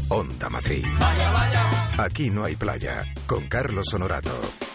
Onda Madrid. Aquí no hay playa. Con Carlos Honorato.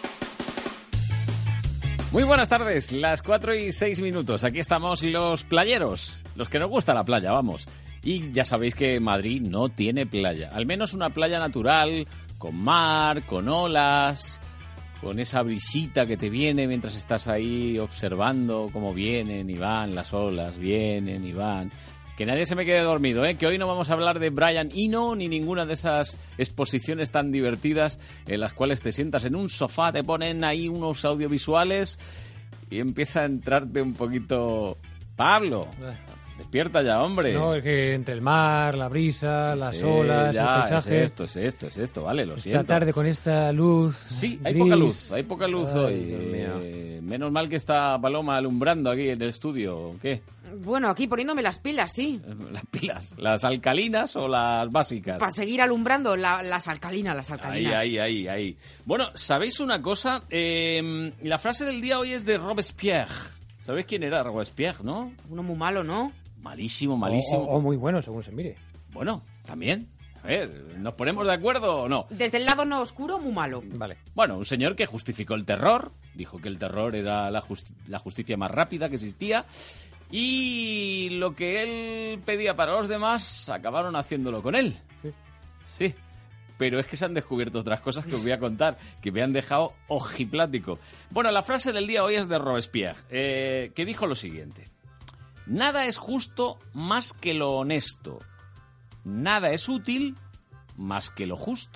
Muy buenas tardes, las 4:06. Aquí estamos los playeros, los que nos gusta la playa, vamos. Y ya sabéis que Madrid no tiene playa, al menos una playa natural, con mar, con olas, con esa brisita que te viene mientras estás ahí observando cómo vienen y van las olas, vienen y van. Que nadie se me quede dormido, que hoy no vamos a hablar de Brian Eno ni ninguna de esas exposiciones tan divertidas en las cuales te sientas en un sofá, te ponen ahí unos audiovisuales y empieza a entrarte un poquito... Pablo, despierta ya, hombre. No, es que entre el mar, la brisa, las olas, ya, el paisaje... Es esto, vale, lo siento. Esta tarde con esta luz... Sí, hay gris. poca luz hoy. Menos mal que está Paloma alumbrando aquí en el estudio, ¿qué? Bueno, aquí poniéndome las pilas, sí. Las pilas, ¿las alcalinas o las básicas? Para seguir alumbrando las alcalinas. Ahí. Bueno, ¿sabéis una cosa? La frase del día hoy es de Robespierre. ¿Sabéis quién era Robespierre, no? Uno muy malo, ¿no? Malísimo. O muy bueno, según se mire. Bueno, también. A ver, ¿nos ponemos de acuerdo o no? Desde el lado no oscuro, muy malo. Vale. Bueno, un señor que justificó el terror, dijo que el terror era la justicia más rápida que existía, y lo que él pedía para los demás, acabaron haciéndolo con él. Sí. Pero es que se han descubierto otras cosas que os voy a contar, que me han dejado ojiplático. Bueno, la frase del día hoy es de Robespierre, que dijo lo siguiente. Nada es justo más que lo honesto. Nada es útil más que lo justo.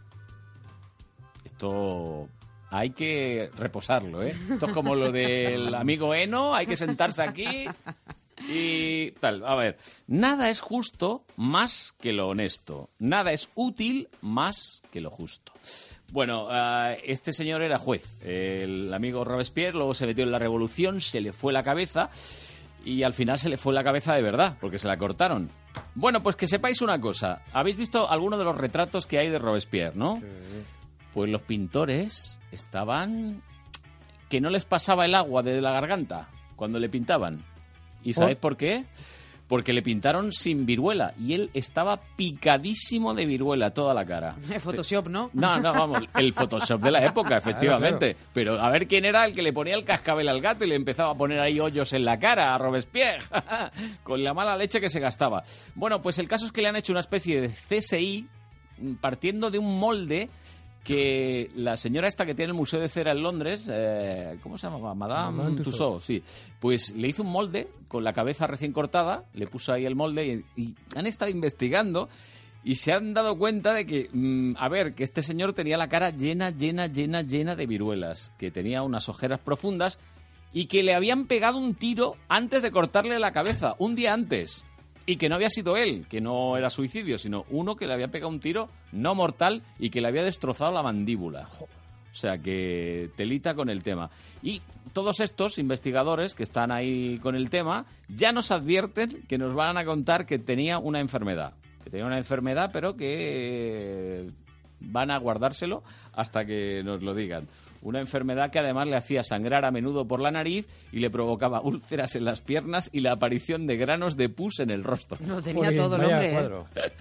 Esto hay que reposarlo, Esto es como lo del amigo Eno, hay que sentarse aquí y tal. A ver, nada es justo más que lo honesto. Nada es útil más que lo justo. Bueno, este señor era juez. El amigo Robespierre luego se metió en la revolución, se le fue la cabeza y al final se le fue la cabeza de verdad, porque se la cortaron. Bueno, pues que sepáis una cosa. ¿Habéis visto alguno de los retratos que hay de Robespierre, no? Sí. Pues los pintores estaban... que no les pasaba el agua de la garganta cuando le pintaban. ¿Y sabéis por qué? Porque le pintaron sin viruela y él estaba picadísimo de viruela toda la cara. Photoshop, ¿no? No, vamos, el Photoshop de la época, efectivamente. Claro. Pero a ver quién era el que le ponía el cascabel al gato y le empezaba a poner ahí hoyos en la cara a Robespierre, con la mala leche que se gastaba. Bueno, pues el caso es que le han hecho una especie de CSI partiendo de un molde que la señora esta que tiene el Museo de Cera en Londres, ¿cómo se llama? Madame Tussauds, sí. Pues le hizo un molde con la cabeza recién cortada, le puso ahí el molde y han estado investigando y se han dado cuenta de que, que este señor tenía la cara llena de viruelas, que tenía unas ojeras profundas y que le habían pegado un tiro antes de cortarle la cabeza, un día antes. Y que no había sido él, que no era suicidio, sino uno que le había pegado un tiro no mortal y que le había destrozado la mandíbula. O sea, que telita con el tema. Y todos estos investigadores que están ahí con el tema ya nos advierten que nos van a contar que tenía una enfermedad. Que tenía una enfermedad, pero que van a guardárselo hasta que nos lo digan. Una enfermedad que además le hacía sangrar a menudo por la nariz y le provocaba úlceras en las piernas y la aparición de granos de pus en el rostro. No tenía todo el hombre.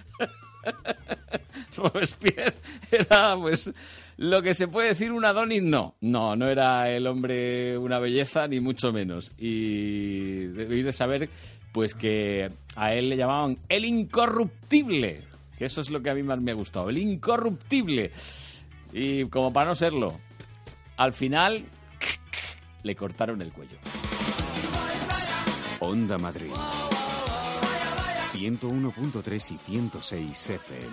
Robespierre era, pues, lo que se puede decir un Adonis, no era el hombre una belleza, ni mucho menos. Y debéis de saber, pues, que a él le llamaban el incorruptible, que eso es lo que a mí más me ha gustado, el incorruptible. Y como para no serlo, al final le cortaron el cuello. Onda Madrid 101.3 y 106 FM.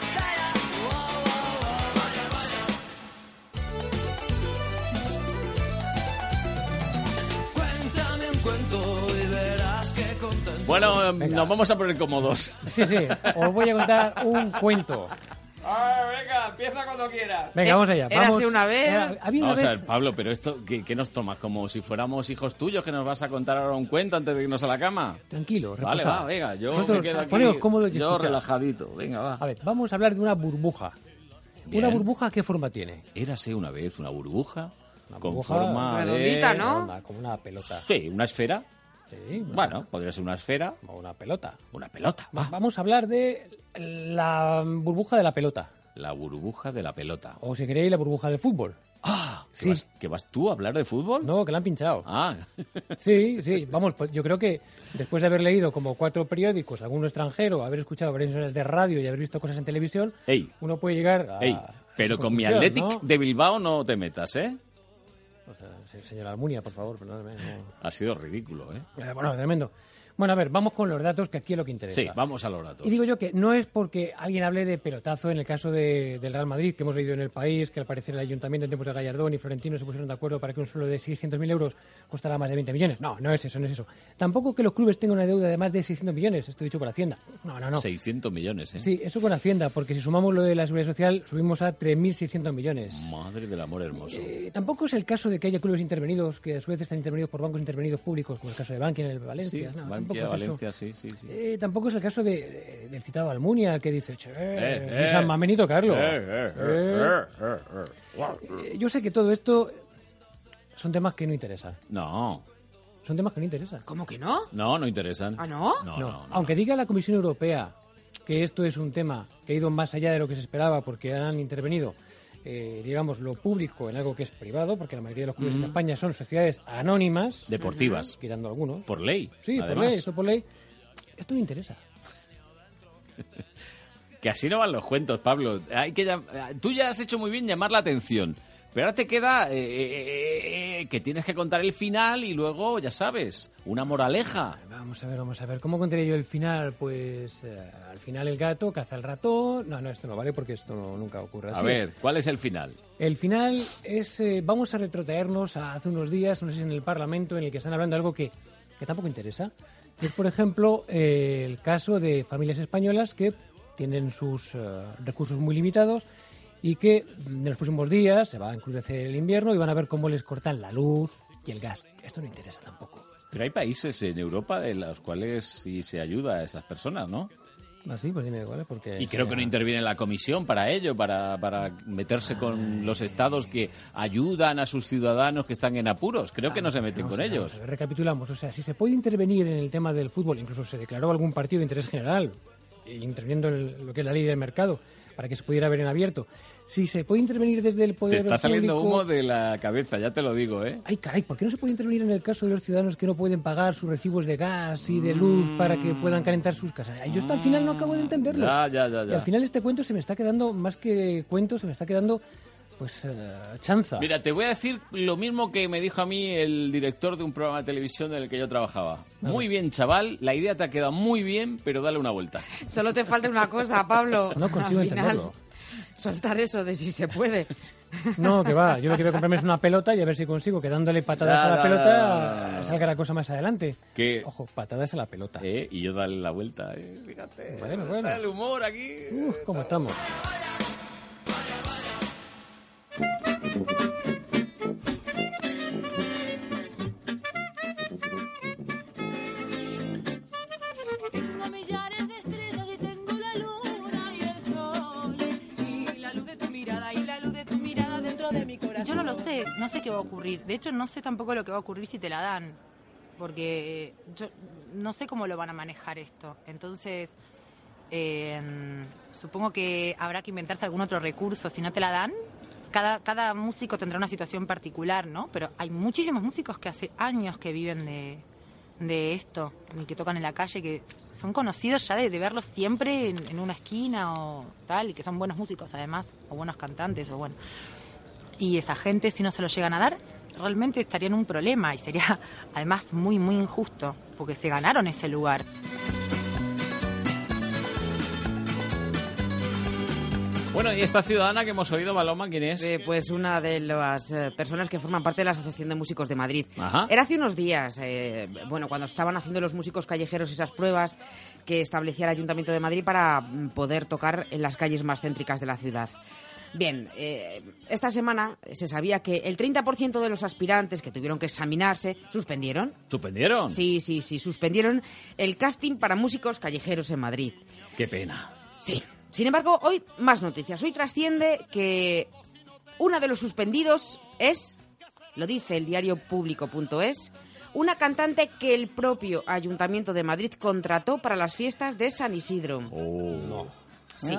Cuéntame un cuento y verás que contento. Bueno, nos vamos a poner cómodos. Sí, os voy a contar un cuento. Venga, empieza cuando quieras. Venga, vamos allá. Érase una vez. Vamos a ver, Pablo, pero esto, ¿qué nos tomas? ¿Como si fuéramos hijos tuyos que nos vas a contar ahora un cuento antes de irnos a la cama? Tranquilo, reposado. Vale, va, venga, yo me quedo aquí, poneos cómodos y yo escuchad. relajadito, venga, va. A ver, vamos a hablar de una burbuja. Bien. ¿Una burbuja qué forma tiene? Érase una vez una burbuja con burbuja forma redondita, de... ¿no? Como una pelota. Sí, una esfera. Sí, Bueno, podría ser una esfera. o una pelota. Una pelota. Vamos a hablar de La burbuja de la pelota. La burbuja de la pelota. O si queréis, la burbuja del fútbol. ¡Ah! Sí. ¿Que vas tú a hablar de fútbol? No, que la han pinchado. Ah. Sí, vamos, pues yo creo que después de haber leído como 4 periódicos, alguno extranjero, haber escuchado varias emisiones de radio y haber visto cosas en televisión, uno puede llegar a... Pero con mi Athletic, ¿no?, de Bilbao no te metas, ¿eh? O sea, señora Almunia, por favor, perdóname. No. Ha sido ridículo, ¿eh? Bueno, tremendo. Bueno, a ver, vamos con los datos, que aquí es lo que interesa. Sí, vamos a los datos. Y digo yo que no es porque alguien hable de pelotazo en el caso del Real Madrid, que hemos leído en El País, que al parecer el Ayuntamiento en tiempos de Gallardón y Florentino se pusieron de acuerdo para que un sueldo de 600.000 euros costará más de 20 millones. No es eso. Tampoco que los clubes tengan una deuda de más de 600 millones, esto dicho por Hacienda. No. 600 millones, ¿eh? Sí, eso con Hacienda, porque si sumamos lo de la Seguridad Social, subimos a 3.600 millones. Madre del amor hermoso. Tampoco es el caso de que haya clubes intervenidos, que a su vez están intervenidos por bancos intervenidos públicos, como el caso de Bankia en el Valencia. Sí, no, Bankia, Valencia, sí. Tampoco es el caso del citado Almunia, que dice, San Mamenito Carlos. Yo sé que todo esto son temas que no interesan. No. Son temas que no interesan. ¿Cómo que no? No interesan. ¿Ah, no? No. Aunque diga la Comisión Europea que esto es un tema que ha ido más allá de lo que se esperaba porque han intervenido, digamos, lo público en algo que es privado, porque la mayoría de los clubes en España son sociedades anónimas. Deportivas. Quitando algunos. Por ley. Sí, además. por ley. Esto no interesa. Que así no van los cuentos, Pablo. Tú ya has hecho muy bien llamar la atención, pero ahora te queda que tienes que contar el final y luego, ya sabes, una moraleja. Vamos a ver. ¿Cómo contaría yo el final? Pues al final el gato caza al ratón. No, esto no vale porque esto nunca ocurre así. A ver, ¿cuál es el final? El final es, vamos a retrotraernos a hace unos días, no sé si en el Parlamento, en el que están hablando de algo que tampoco interesa. Es, por ejemplo, el caso de familias españolas que tienen sus recursos muy limitados y que en los próximos días se va a encrudecer el invierno y van a ver cómo les cortan la luz y el gas. Esto no interesa tampoco. Pero hay países en Europa de los cuales sí se ayuda a esas personas, ¿no? Ah, sí, pues dime cuál, porque... Y creo que no interviene la Comisión para ello, para meterse con los estados que ayudan a sus ciudadanos que están en apuros. Creo que no se meten con ellos. Recapitulamos, o sea, si se puede intervenir en el tema del fútbol, incluso se declaró algún partido de interés general, interviniendo en lo que es la ley del mercado, para que se pudiera ver en abierto. Si se puede intervenir desde el poder público... Te está saliendo humo de la cabeza, ya te lo digo, ¿eh? Ay, caray, ¿por qué no se puede intervenir en el caso de los ciudadanos que no pueden pagar sus recibos de gas y de luz para que puedan calentar sus casas? Yo esto al final no acabo de entenderlo. Ya. Y al final este cuento se me está quedando, más que cuento, se me está quedando, pues, chanza. Mira, te voy a decir lo mismo que me dijo a mí el director de un programa de televisión en el que yo trabajaba. Muy bien, chaval, la idea te ha quedado muy bien, pero dale una vuelta. Solo te falta una cosa, Pablo. No consigo entenderlo. Soltar eso de si se puede. No, que va. Yo lo que voy a comprarme es una pelota y a ver si consigo que dándole patadas a la pelota salga la cosa más adelante. Ojo, patadas a la pelota. Y yo dale la vuelta. Fíjate. Bueno. Está el humor aquí. ¿Cómo estamos? Yo no lo sé, no sé qué va a ocurrir. De hecho, no sé tampoco lo que va a ocurrir si te la dan, porque yo no sé cómo lo van a manejar esto. Entonces, supongo que habrá que inventarse algún otro recurso. Si no te la dan, cada músico tendrá una situación particular, ¿no? Pero hay muchísimos músicos que hace años que viven de esto, y que tocan en la calle, que son conocidos ya de verlos siempre en una esquina o tal, y que son buenos músicos además, o buenos cantantes, o bueno. Y esa gente, si no se lo llegan a dar, realmente estaría en un problema y sería además muy, muy injusto, porque se ganaron ese lugar. Bueno, y esta ciudadana que hemos oído, Paloma, ¿quién es? Pues una de las personas que forman parte de la Asociación de Músicos de Madrid. Ajá. Era hace unos días, cuando estaban haciendo los músicos callejeros esas pruebas que establecía el Ayuntamiento de Madrid para poder tocar en las calles más céntricas de la ciudad. Bien, esta semana se sabía que el 30% de los aspirantes que tuvieron que examinarse suspendieron. ¿Suspendieron? Sí, suspendieron el casting para músicos callejeros en Madrid. Qué pena. Sí. Sin embargo, hoy más noticias. Hoy trasciende que uno de los suspendidos es, lo dice el diario público.es, una cantante que el propio Ayuntamiento de Madrid contrató para las fiestas de San Isidro. Sí.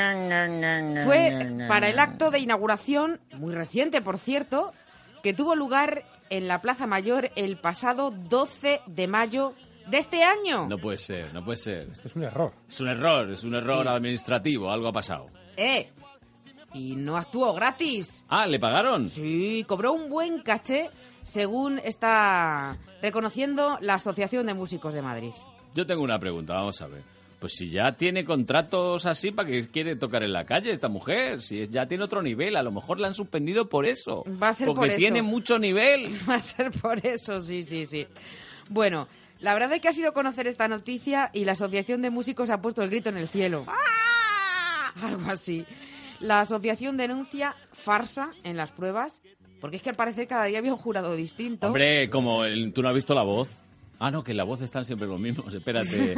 Fue para el acto de inauguración, muy reciente por cierto, que tuvo lugar en la Plaza Mayor el pasado 12 de mayo de este año. No puede ser. Esto es un error. Es un error administrativo, algo ha pasado. Y no actuó gratis. Ah, ¿le pagaron? Sí, cobró un buen caché, según está reconociendo la Asociación de Músicos de Madrid. Yo tengo una pregunta, vamos a ver. Pues si ya tiene contratos así, ¿para qué quiere tocar en la calle esta mujer? Si ya tiene otro nivel, a lo mejor la han suspendido por eso. Va a ser por eso. Porque tiene mucho nivel. Va a ser por eso, sí. Bueno, la verdad es que ha sido conocer esta noticia y la Asociación de Músicos ha puesto el grito en el cielo. Algo así. La asociación denuncia farsa en las pruebas, porque es que al parecer cada día había un jurado distinto. Hombre, ¿tú no has visto La Voz? Ah, no, que en La Voz están siempre los mismos. Espérate.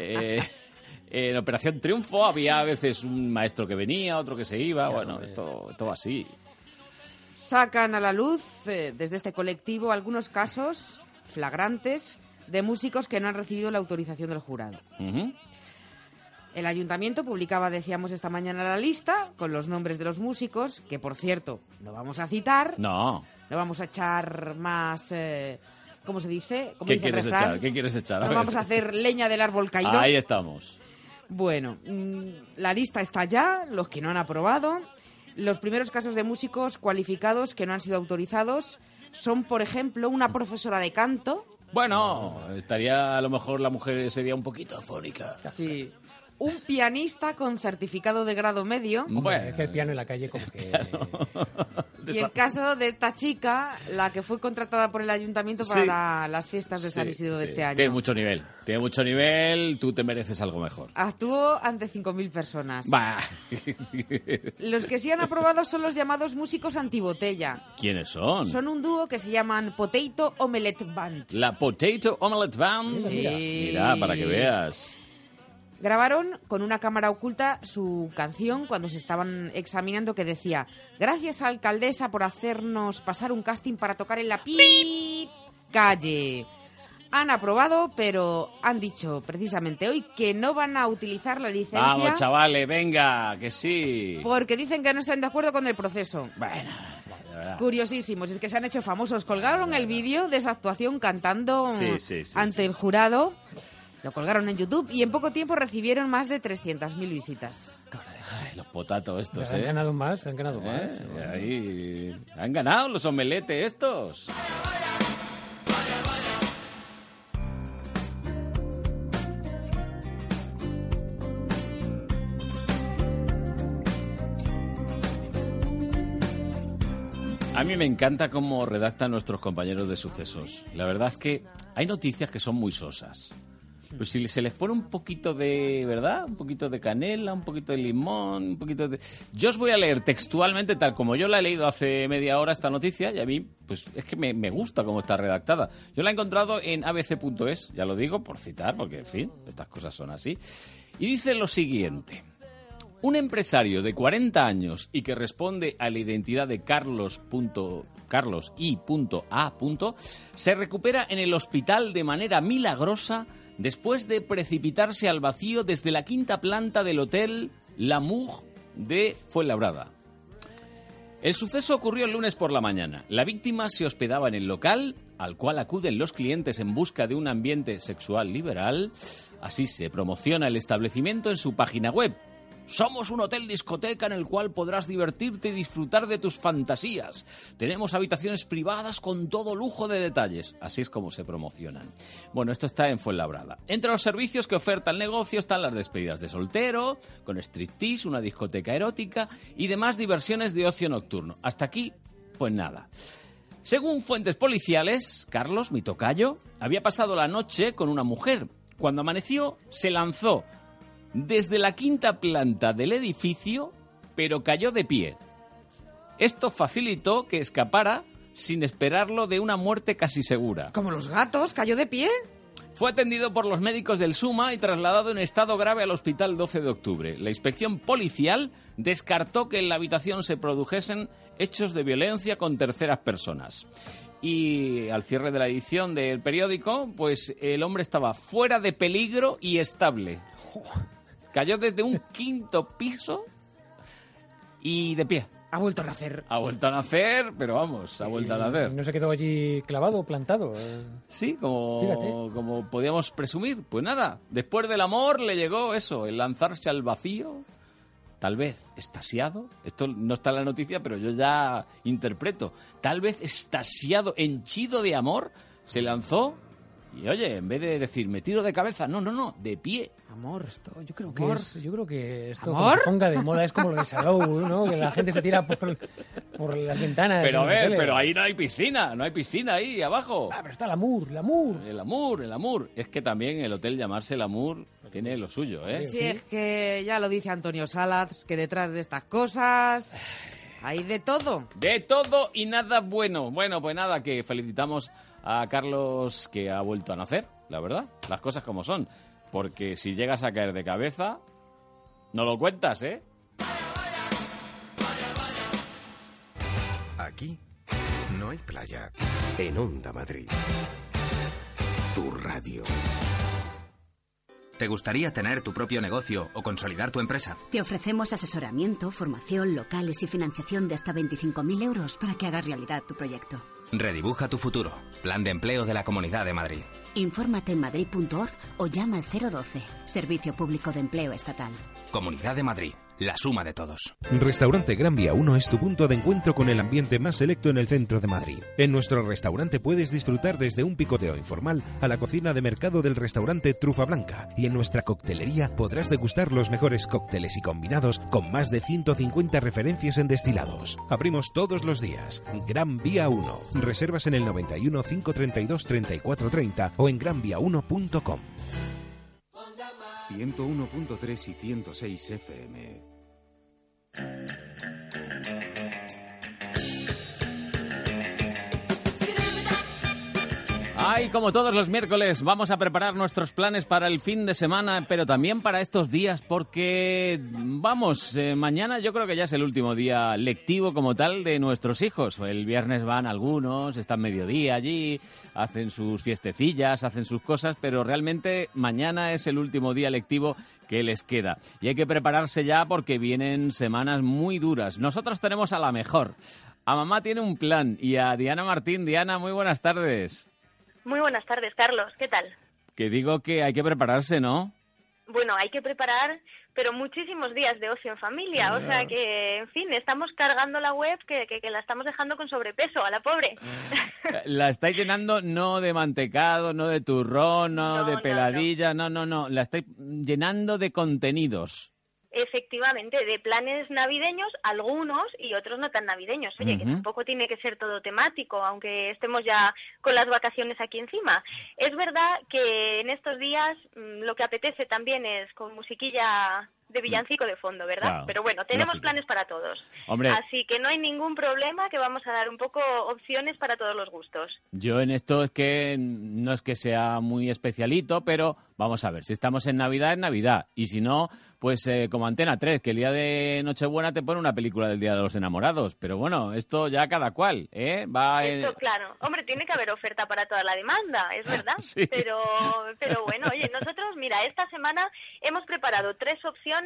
En Operación Triunfo había a veces un maestro que venía, otro que se iba. Bueno, esto va así. Sacan a la luz desde este colectivo algunos casos flagrantes de músicos que no han recibido la autorización del jurado. Uh-huh. El ayuntamiento publicaba, decíamos esta mañana, la lista con los nombres de los músicos, que por cierto, no vamos a citar. No vamos a echar más... ¿cómo se dice? ¿Cómo ¿Qué dice el quieres refrán? echar? ¿Qué quieres echar? No vamos a hacer leña del árbol caído. Ahí estamos. Bueno, la lista está ya, los que no han aprobado. Los primeros casos de músicos cualificados que no han sido autorizados son, por ejemplo, una profesora de canto. Bueno, estaría a lo mejor la mujer ese día un poquito afónica. Sí. Un pianista con certificado de grado medio. Bueno, es que el piano en la calle como que... Claro. Y el caso de esta chica, la que fue contratada por el ayuntamiento para las fiestas de San Isidro de este año. Tiene mucho nivel, tú te mereces algo mejor. Actuó ante 5.000 personas. Bah. Los que sí han aprobado son los llamados músicos antibotella. ¿Quiénes son? Son un dúo que se llaman Potato Omelette Band. La Potato Omelette Band. Sí. Mira, para que veas. Grabaron con una cámara oculta su canción cuando se estaban examinando, que decía: gracias, alcaldesa, por hacernos pasar un casting para tocar en la calle. Han aprobado, pero han dicho precisamente hoy que no van a utilizar la licencia. Vamos, chavales, venga, que sí. Porque dicen que no están de acuerdo con el proceso. Bueno, de verdad. Curiosísimos, es que se han hecho famosos. Colgaron el vídeo de esa actuación cantando ante el jurado. Lo colgaron en YouTube y en poco tiempo recibieron más de 300.000 visitas. Ay, los potatos estos, Han ganado más. Ahí, han ganado los omeletes estos. A mí me encanta cómo redactan nuestros compañeros de sucesos. La verdad es que hay noticias que son muy sosas. Pues si se les pone un poquito de, ¿verdad? Un poquito de canela, un poquito de limón, un poquito de... Yo os voy a leer textualmente, tal como yo la he leído hace media hora esta noticia, y a mí, pues es que me gusta cómo está redactada. Yo la he encontrado en abc.es, ya lo digo, por citar, porque, en fin, estas cosas son así. Y dice lo siguiente. Un empresario de 40 años y que responde a la identidad de Carlos I.A. se recupera en el hospital de manera milagrosa después de precipitarse al vacío desde la quinta planta del Hotel Lamour de Fuenlabrada. El suceso ocurrió el lunes por la mañana. La víctima se hospedaba en el local, al cual acuden los clientes en busca de un ambiente sexual liberal. Así se promociona el establecimiento en su página web. Somos un hotel discoteca en el cual podrás divertirte y disfrutar de tus fantasías. Tenemos habitaciones privadas con todo lujo de detalles. Así es como se promocionan. Bueno, esto está en Fuenlabrada. Entre los servicios que oferta el negocio están las despedidas de soltero, con striptease, una discoteca erótica y demás diversiones de ocio nocturno. Hasta aquí, pues nada. Según fuentes policiales, Carlos, mi tocayo, había pasado la noche con una mujer. Cuando amaneció, se lanzó desde la quinta planta del edificio, pero cayó de pie. Esto facilitó que escapara sin esperarlo de una muerte casi segura. Como los gatos, cayó de pie. Fue atendido por los médicos del SUMA y trasladado en estado grave al hospital 12 de octubre. La inspección policial descartó que en la habitación se produjesen hechos de violencia con terceras personas. y al cierre de la edición del periódico, pues el hombre estaba fuera de peligro y estable. Cayó desde un 5º piso y de pie. Ha vuelto a nacer. Ha vuelto a nacer, pero vamos, ha vuelto a nacer. ¿No se quedó allí clavado, plantado? Sí, Fíjate. como podíamos presumir. Pues nada, después del amor le llegó eso, el lanzarse al vacío, tal vez extasiado. Esto no está en la noticia, pero yo ya interpreto. Tal vez extasiado, henchido de amor, se lanzó y, oye, en vez de decir, me tiro de cabeza, no, de pie. Amor. Yo creo ¿Amor? que esto ¿Amor? cuando se ponga de moda es como lo de Salou, ¿no? Que la gente se tira por las ventanas. Pero a en la ver, tele. pero ahí no hay piscina ahí abajo. Ah, pero está el amour. El amor. Es que también el hotel llamarse el amor tiene lo suyo, ¿eh? Si es que ya lo dice Antonio Salas, que detrás de estas cosas hay de todo. De todo y nada bueno. Bueno, pues nada, que felicitamos a Carlos, que ha vuelto a nacer, la verdad. Las cosas como son. Porque si llegas a caer de cabeza, no lo cuentas, ¿eh? Aquí no hay playa. En Onda Madrid. Tu radio. ¿Te gustaría tener tu propio negocio o consolidar tu empresa? Te ofrecemos asesoramiento, formación, locales y financiación de hasta 25.000 euros para que hagas realidad tu proyecto. Redibuja tu futuro. Plan de empleo de la Comunidad de Madrid. Infórmate en madrid.org o llama al 012, Servicio Público de Empleo Estatal. Comunidad de Madrid. La suma de todos. Restaurante Gran Vía 1 es tu punto de encuentro con el ambiente más selecto en el centro de Madrid. En nuestro restaurante puedes disfrutar desde un picoteo informal a la cocina de mercado del restaurante Trufa Blanca, y en nuestra coctelería podrás degustar los mejores cócteles y combinados con más de 150 referencias en destilados. Abrimos todos los días. Gran Vía 1. Reservas en el 91 532 3430 o en granvia1.com. 101.3 y 106 FM. Ay, como todos los miércoles, vamos a preparar nuestros planes para el fin de semana, pero también para estos días, porque, vamos, mañana yo creo que ya es el último día lectivo como tal de nuestros hijos. El viernes van algunos, están mediodía allí, hacen sus fiestecillas, hacen sus cosas, pero realmente mañana es el último día lectivo que les queda. Y hay que prepararse ya porque vienen semanas muy duras. Nosotros tenemos a la mejor. A mamá tiene un plan y a Diana Martín. Diana, muy buenas tardes. Muy buenas tardes, Carlos. ¿Qué tal? Que digo que hay que prepararse, ¿no? Bueno, hay que preparar, pero muchísimos días de ocio en familia. O sea que, en fin, estamos cargando la web que la estamos dejando con sobrepeso a la pobre. La estáis llenando no de mantecado, no de turrón, no de peladilla, no. La estáis llenando de contenidos. Efectivamente, de planes navideños, algunos y otros no tan navideños. Oye, que tampoco tiene que ser todo temático, aunque estemos ya con las vacaciones aquí encima. Es verdad que en estos días lo que apetece también es con musiquilla de villancico de fondo, ¿verdad? Claro, pero bueno, tenemos lógico. Planes para todos. Hombre. Así que no hay ningún problema, que vamos a dar un poco opciones para todos los gustos. Yo en esto es que no es que sea muy especialito, pero vamos a ver, si estamos en Navidad, es Navidad. Y si no, pues como Antena 3, que el día de Nochebuena te pone una película del Día de los Enamorados. Pero bueno, esto ya cada cual, ¿eh? Claro. Hombre, tiene que haber oferta para toda la demanda, es verdad. Sí. Pero bueno, oye, nosotros, mira, esta semana hemos preparado 3 opciones,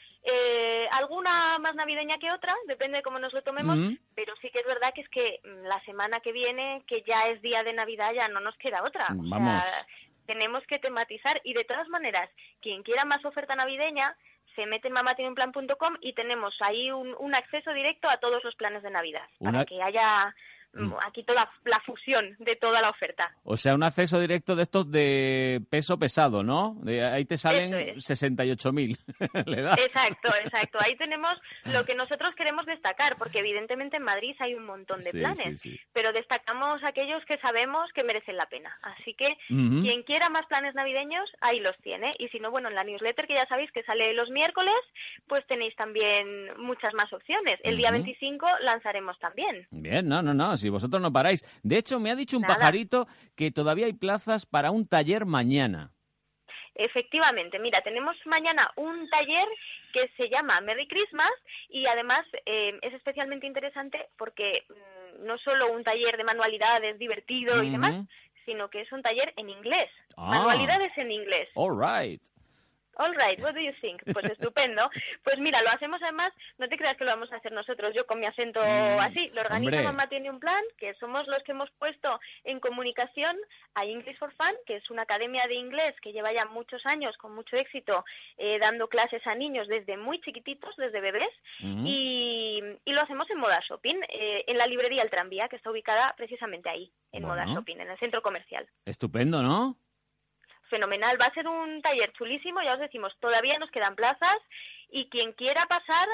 alguna más navideña que otra, depende de cómo nos lo tomemos, pero sí que es verdad que es que la semana que viene, que ya es día de Navidad, ya no nos queda otra. Vamos. O sea, tenemos que tematizar y de todas maneras, quien quiera más oferta navideña, se mete en mamatienunplan.com y tenemos ahí un acceso directo a todos los planes de Navidad, para que haya aquí toda la fusión de toda la oferta. O sea, un acceso directo de estos de peso pesado, ¿no? Ahí te salen 68.000. ¿Le da? Exacto. Ahí tenemos lo que nosotros queremos destacar, porque evidentemente en Madrid hay un montón de planes, pero destacamos aquellos que sabemos que merecen la pena. Así que quien quiera más planes navideños, ahí los tiene. Y si no, bueno, en la newsletter, que ya sabéis que sale los miércoles, pues tenéis también muchas más opciones. El día 25 lanzaremos también. Bien, no. Si vosotros no paráis. De hecho, me ha dicho un pajarito que todavía hay plazas para un taller mañana. Efectivamente, mira, tenemos mañana un taller que se llama Merry Christmas y además es especialmente interesante porque no solo un taller de manualidades divertido y demás, sino que es un taller en inglés. Manualidades en inglés. All right. All right, what do you think? Pues estupendo. Pues mira, lo hacemos además, no te creas que lo vamos a hacer nosotros, yo con mi acento así. Lo organiza Mamá Tiene un Plan, que somos los que hemos puesto en comunicación a English for Fun, que es una academia de inglés que lleva ya muchos años, con mucho éxito, dando clases a niños desde muy chiquititos, desde bebés, y lo hacemos en Moda Shopping, en la librería El Tranvía, que está ubicada precisamente ahí, en Moda Shopping, en el centro comercial. Estupendo, ¿no? Fenomenal, va a ser un taller chulísimo, ya os decimos, todavía nos quedan plazas y quien quiera pasar,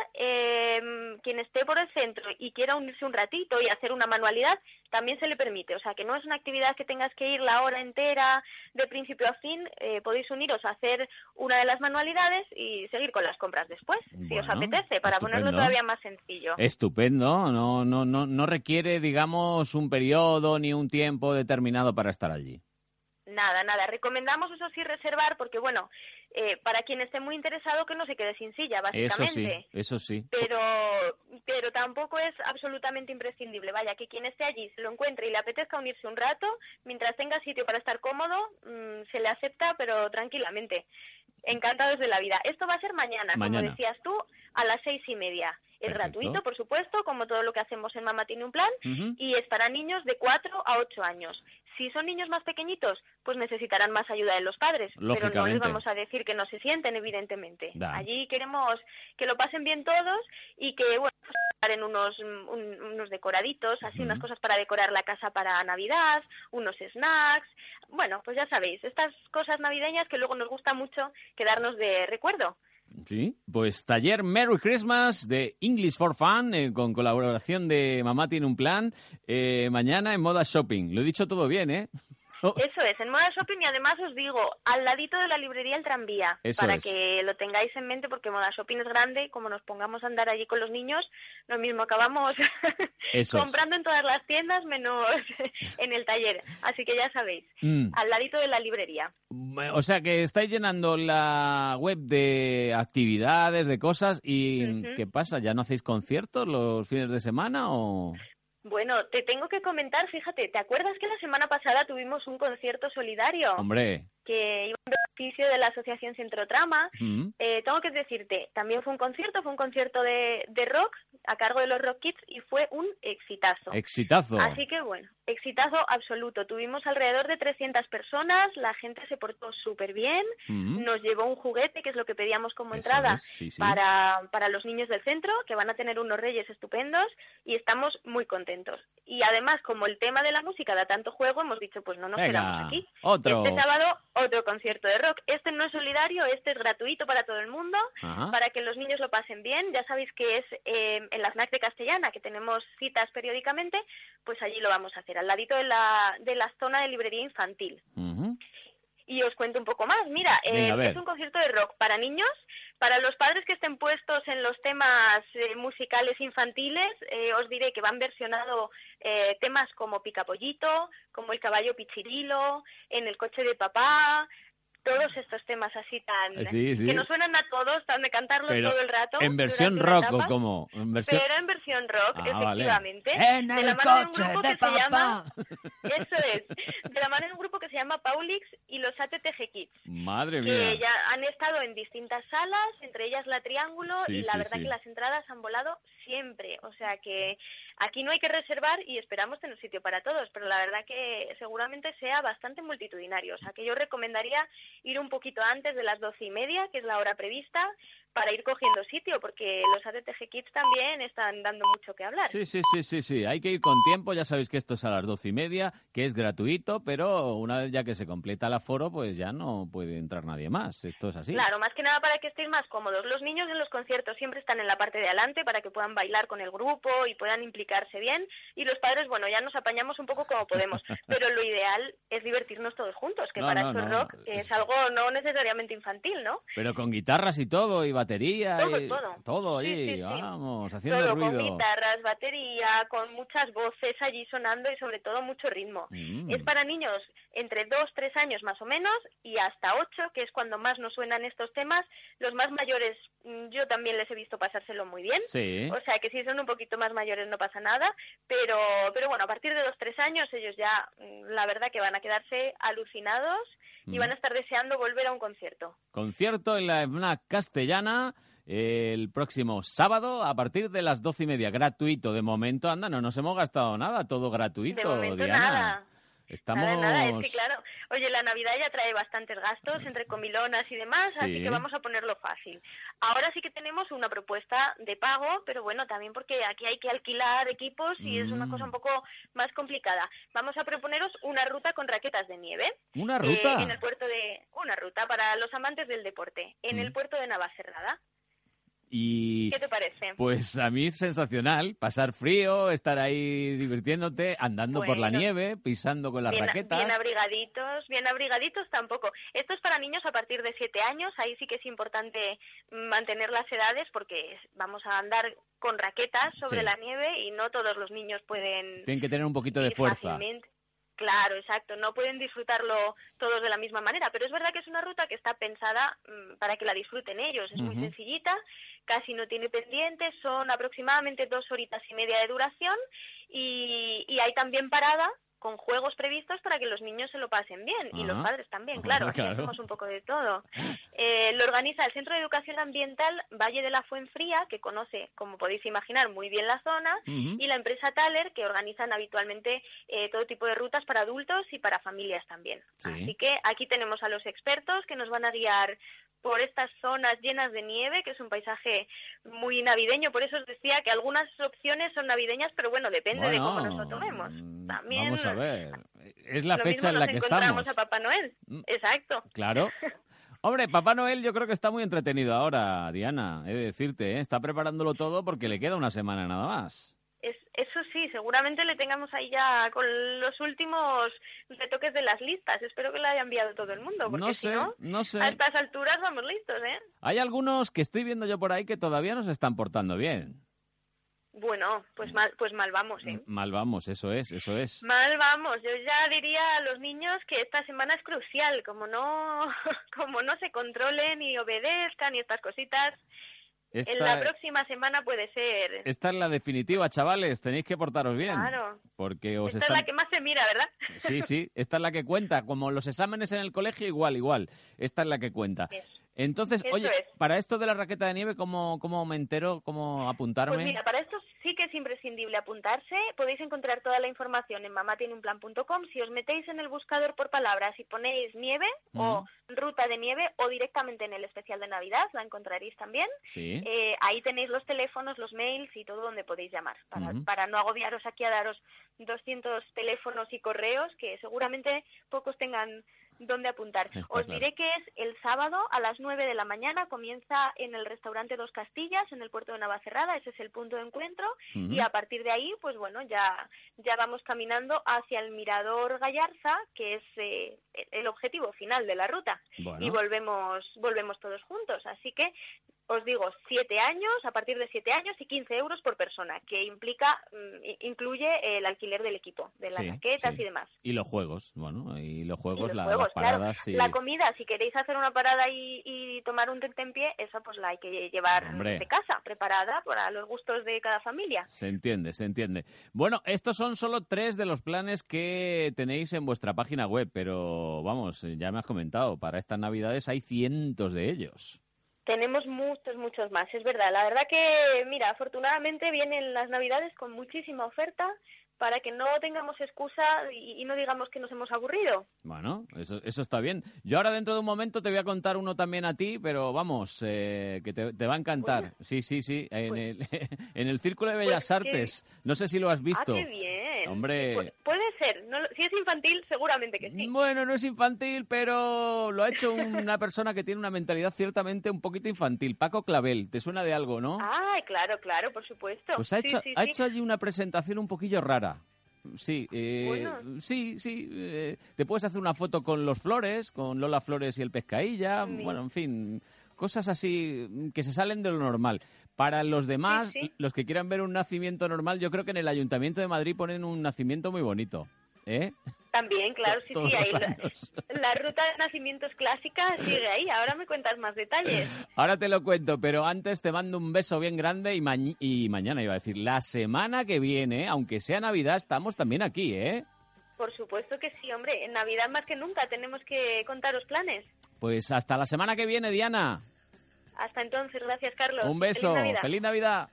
quien esté por el centro y quiera unirse un ratito y hacer una manualidad, también se le permite, o sea que no es una actividad que tengas que ir la hora entera de principio a fin, podéis uniros a hacer una de las manualidades y seguir con las compras después, si os apetece, para ponerlo todavía más sencillo. Estupendo, no requiere, digamos, un periodo ni un tiempo determinado para estar allí. Nada, recomendamos eso sí reservar porque, bueno, para quien esté muy interesado que no se quede sin silla, básicamente. Eso sí. Pero tampoco es absolutamente imprescindible. Vaya, que quien esté allí se lo encuentre y le apetezca unirse un rato, mientras tenga sitio para estar cómodo, se le acepta, pero tranquilamente. Encantados de la vida. Esto va a ser mañana, como decías tú, a las 6:30. Es gratuito, por supuesto, como todo lo que hacemos en Mamá Tiene un Plan, y es para niños de 4 a 8 años. Si son niños más pequeñitos, pues necesitarán más ayuda de los padres, pero no les vamos a decir que no se sienten, evidentemente. Allí queremos que lo pasen bien todos y que, bueno, pues, en unos decoraditos, así unas cosas para decorar la casa para Navidad, unos snacks, bueno, pues ya sabéis, estas cosas navideñas que luego nos gusta mucho quedarnos de recuerdo. Sí, pues taller Merry Christmas de English for Fun con colaboración de Mamá Tiene un Plan mañana en Moda Shopping. Lo he dicho todo bien, ¿eh? Eso es, en Moda Shopping y además os digo, al ladito de la librería El Tranvía, para que lo tengáis en mente porque Moda Shopping es grande y como nos pongamos a andar allí con los niños, lo mismo acabamos comprando en todas las tiendas menos en el taller, así que ya sabéis, al ladito de la librería. O sea que estáis llenando la web de actividades, de cosas y ¿qué pasa? ¿Ya no hacéis conciertos los fines de semana o...? Bueno, te tengo que comentar, fíjate, ¿te acuerdas que la semana pasada tuvimos un concierto solidario? Hombre. Que iba en beneficio de la Asociación Centrotrama. Tengo que decirte, también fue un concierto de rock a cargo de los Rock Kids y fue un exitazo. Exitazo. Así que bueno, exitazo absoluto. Tuvimos alrededor de 300 personas, la gente se portó súper bien, nos llevó un juguete, que es lo que pedíamos como entrada, para los niños del centro, que van a tener unos reyes estupendos y estamos muy contentos. Y además, como el tema de la música da tanto juego, hemos dicho, pues no nos quedamos aquí. Este sábado, otro concierto de rock. Este no es solidario, este es gratuito para todo el mundo, para que los niños lo pasen bien. Ya sabéis que es en la FNAC de Castellana, que tenemos citas periódicamente, pues allí lo vamos a hacer, al ladito de la zona de librería infantil. Y os cuento un poco más. Mira, es un concierto de rock para niños. Para los padres que estén puestos en los temas musicales infantiles, os diré que van versionado temas como Picapollito, como El caballo Pichirilo, En el coche de papá, todos estos temas así tan... que nos suenan a todos, tan de cantarlos todo el rato. ¿En versión rock o cómo? Pero en versión rock, efectivamente. Vale. En el coche de papá. Eso es. De la mano de un grupo que se llama Paulix y los ATTG Kids. Madre mía. Que ya han estado en distintas salas, entre ellas la Triángulo, y la verdad que las entradas han volado siempre. O sea que aquí no hay que reservar y esperamos tener sitio para todos, pero la verdad que seguramente sea bastante multitudinario. O sea que yo recomendaría ir un poquito antes de las 12:30, que es la hora prevista, para ir cogiendo sitio, porque los ATTG Kids también están dando mucho que hablar. Sí, hay que ir con tiempo, ya sabéis que esto es a las 12:30, que es gratuito, pero una vez ya que se completa el aforo, pues ya no puede entrar nadie más, esto es así. Claro, más que nada para que estéis más cómodos. Los niños en los conciertos siempre están en la parte de adelante para que puedan bailar con el grupo y puedan implicarse bien, y los padres, bueno, ya nos apañamos un poco como podemos, pero lo ideal es divertirnos todos juntos, que para eso el rock es algo no necesariamente infantil, ¿no? Pero con guitarras y todo, y batería, todo allí, sí. Vamos, haciendo todo ruido. Con guitarras, batería, con muchas voces allí sonando y sobre todo mucho ritmo. Es para niños entre 2-3 años más o menos y hasta 8, que es cuando más nos suenan estos temas. Los más mayores yo también les he visto pasárselo muy bien. Sí. O sea que si son un poquito más mayores no pasa nada, pero bueno, a partir de los 3 años ellos ya, la verdad que van a quedarse alucinados y van a estar deseando volver a un concierto. Concierto en la FNAC Castellana el próximo sábado a partir de las 12:30. Gratuito de momento. Anda, no nos hemos gastado nada, todo gratuito, De momento Diana. nada. Estamos... Nada, es que claro, oye, la Navidad ya trae bastantes gastos entre comilonas y demás, Sí. así que vamos a ponerlo fácil. Ahora sí que tenemos una propuesta de pago, pero bueno, también porque aquí hay que alquilar equipos y es una cosa un poco más complicada. Vamos a proponeros una ruta con raquetas de nieve. ¿Una ruta? En el puerto de... Una ruta para los amantes del deporte, en el puerto de Navacerrada. Y ¿Qué te parece? pues a mí es sensacional, pasar frío, estar ahí divirtiéndote, andando por la Bueno, nieve, pisando con las raquetas. Bien abrigaditos tampoco. Esto es para niños a partir de 7 años, ahí sí que es importante mantener las edades porque vamos a andar con raquetas sobre Sí. la nieve y no todos los niños pueden Tienen que tener un poquito de ir fuerza. fácilmente. Claro, exacto, no pueden disfrutarlo todos de la misma manera, pero es verdad que es una ruta que está pensada para que la disfruten ellos, es muy Ujú. sencillita, casi no tiene pendientes, son aproximadamente 2 horitas y media de duración y hay también parada con juegos previstos para que los niños se lo pasen bien y los Ajá. padres también, claro, así Claro. hacemos un poco de todo. Lo organiza el Centro de Educación Ambiental Valle de la Fuenfría, que conoce, como podéis imaginar, muy bien la zona, Ujú. y la empresa Thaler, que organizan habitualmente todo tipo de rutas para adultos y para familias también. Sí. Así que aquí tenemos a los expertos que nos van a guiar por estas zonas llenas de nieve, que es un paisaje muy navideño. Por eso os decía que algunas opciones son navideñas, pero bueno, depende de cómo nos lo tomemos. También Vamos a ver. Es la lo fecha mismo en la nos que encontramos estamos. a Papá Noel. Exacto. Claro. Hombre, Papá Noel yo creo que está muy entretenido ahora, Diana, he de decirte, ¿eh? Está preparándolo todo porque le queda una semana nada más. Eso sí, seguramente le tengamos ahí ya con los últimos retoques de las listas. Espero que lo haya enviado todo el mundo, porque No si sé, no, no sé. a estas alturas vamos listos, ¿eh? Hay algunos que estoy viendo yo por ahí que todavía no se están portando bien. Bueno, pues mal vamos, ¿eh? Mal vamos, eso es. Mal vamos. Yo ya diría a los niños que esta semana es crucial. Como no se controlen y obedezcan y estas cositas, en la próxima semana puede ser. Esta es la definitiva, chavales. Tenéis que portaros bien. Claro. Porque os Esta es la que más se mira, ¿verdad? Sí, esta es la que cuenta. Como los exámenes en el colegio, igual. Esta es la que cuenta. Entonces, Eso oye, es. para esto de la raqueta de nieve, ¿cómo me entero? ¿Cómo apuntarme? Pues mira, para esto sí que es imprescindible apuntarse. Podéis encontrar toda la información en mamatieneunplan.com. Si os metéis en el buscador por palabras y ponéis nieve o ruta de nieve o directamente en el especial de Navidad, la encontraréis también. Sí. Ahí tenéis los teléfonos, los mails y todo donde podéis llamar. Para no agobiaros aquí a daros 200 teléfonos y correos que seguramente pocos tengan dónde apuntar. Está Os claro. diré que es el sábado a las 9 de la mañana, comienza en el restaurante Dos Castillas, en el puerto de Navacerrada, ese es el punto de encuentro, y a partir de ahí, pues bueno, ya vamos caminando hacia el Mirador Gallarza, que es el objetivo final de la ruta, Bueno. y volvemos todos juntos, así que os digo, 7 años, a partir de 7 años y 15 euros por persona, que incluye el alquiler del equipo, de las raquetas y demás. Y los juegos, las Juegos, paradas, claro. sí. La comida, si queréis hacer una parada y tomar un tentempié, esa pues la hay que llevar Hombre. de casa, preparada para los gustos de cada familia. Se entiende. Bueno, estos son solo 3 de los planes que tenéis en vuestra página web, pero vamos, ya me has comentado, para estas Navidades hay cientos de ellos. Tenemos muchos más, es verdad. La verdad que, mira, afortunadamente vienen las Navidades con muchísima oferta para que no tengamos excusa y no digamos que nos hemos aburrido. Bueno, eso está bien. Yo ahora dentro de un momento te voy a contar uno también a ti, pero vamos, que te va a encantar. Sí, en el Círculo de Bellas Artes. No sé si lo has visto. ¡Ah, qué bien! Hombre. Puede ser. No, si es infantil, seguramente que sí. Bueno, no es infantil, pero lo ha hecho una persona que tiene una mentalidad ciertamente un poquito infantil. Paco Clavel, ¿te suena de algo, no? ¡Ay, claro, por supuesto! Pues ha hecho allí una presentación un poquillo rara. Sí, Bueno. sí. Te puedes hacer una foto con los Flores, con Lola Flores y el Pescailla. Sí. Bueno, en fin, cosas así que se salen de lo normal. Para los demás, los que quieran ver un nacimiento normal, yo creo que en el Ayuntamiento de Madrid ponen un nacimiento muy bonito. ¿eh? También, claro, sí, Todos ahí los años. la ruta de nacimientos clásica sigue ahí. Ahora me cuentas más detalles. Ahora te lo cuento, pero antes te mando un beso bien grande y mañana iba a decir, la semana que viene, aunque sea Navidad, estamos también aquí, ¿eh? Por supuesto que sí, hombre. En Navidad más que nunca tenemos que contaros planes. Pues hasta la semana que viene, Diana. Hasta entonces, gracias, Carlos. Un beso, ¡Feliz Navidad! ¡Feliz Navidad!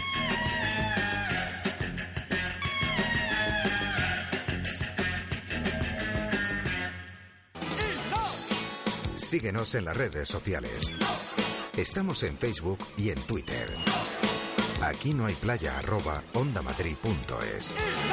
Síguenos en las redes sociales. Estamos en Facebook y en Twitter. Aquí no hay playa @ondamadrid.es.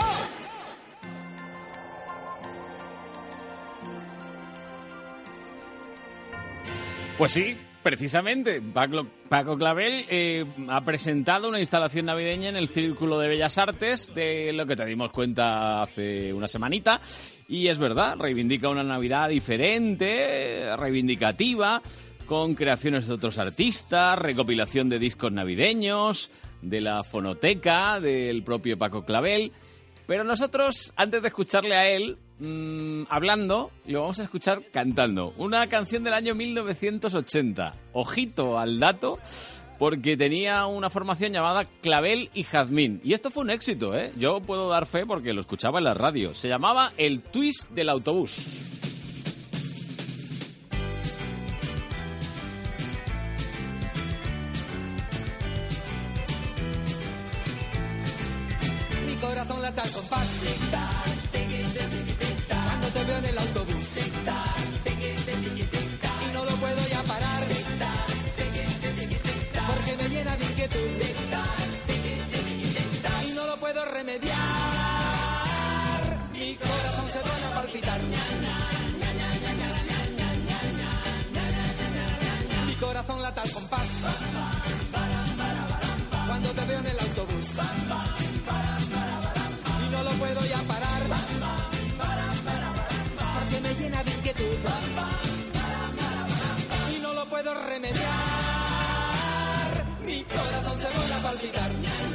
Pues sí, precisamente. Paco Clavel ha presentado una instalación navideña en el Círculo de Bellas Artes, de lo que te dimos cuenta hace una semanita. Y es verdad, reivindica una Navidad diferente, reivindicativa, con creaciones de otros artistas, recopilación de discos navideños, de la fonoteca, del propio Paco Clavel. Pero nosotros, antes de escucharle a él hablando, lo vamos a escuchar cantando. Una canción del año 1980. Ojito al dato, porque tenía una formación llamada Clavel y Jazmín. Y esto fue un éxito, ¿eh? Yo puedo dar fe porque lo escuchaba en la radio. Se llamaba El Twist del Autobús. Mi corazón late al compás. Cuando te veo en el autobús. Y no lo puedo ya parar. Porque me llena de inquietud. Y no lo puedo remediar. Mi corazón se pone a palpitar. Mi corazón late al compás. Cuando te veo en el autobús. Y no lo puedo ya parar. Porque me llena de inquietud. Y no lo puedo remediar. Mi corazón se vuelve a palpitar.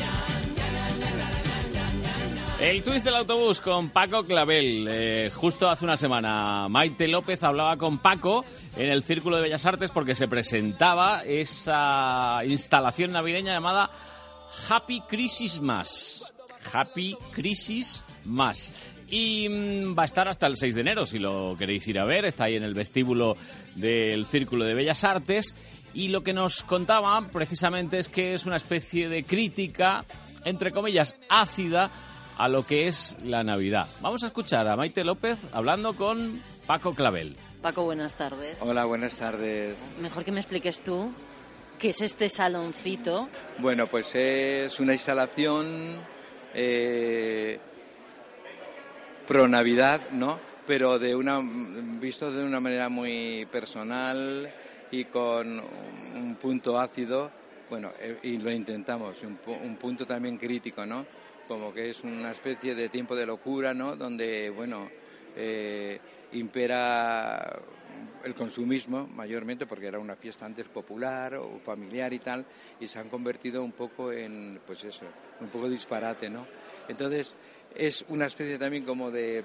El Twist del Autobús con Paco Clavel. Justo hace una semana Maite López hablaba con Paco en el Círculo de Bellas Artes porque se presentaba esa instalación navideña llamada Happy Christmas. Happy Christmas. Y va a estar hasta el 6 de enero, si lo queréis ir a ver. Está ahí en el vestíbulo del Círculo de Bellas Artes. Y lo que nos contaba precisamente es que es una especie de crítica, entre comillas, ácida a lo que es la Navidad. Vamos a escuchar a Maite López hablando con Paco Clavel. Paco, buenas tardes. Hola, buenas tardes. Mejor que me expliques tú qué es este saloncito. Bueno, pues es una instalación pro Navidad, ¿no? Pero visto de una manera muy personal y con un punto ácido, bueno, y lo intentamos, un punto también crítico, ¿no? Como que es una especie de tiempo de locura, ¿no? Donde, bueno, impera el consumismo mayormente, porque era una fiesta antes popular o familiar y tal, y se han convertido un poco en, pues eso, un poco disparate, ¿no? Entonces, es una especie también como de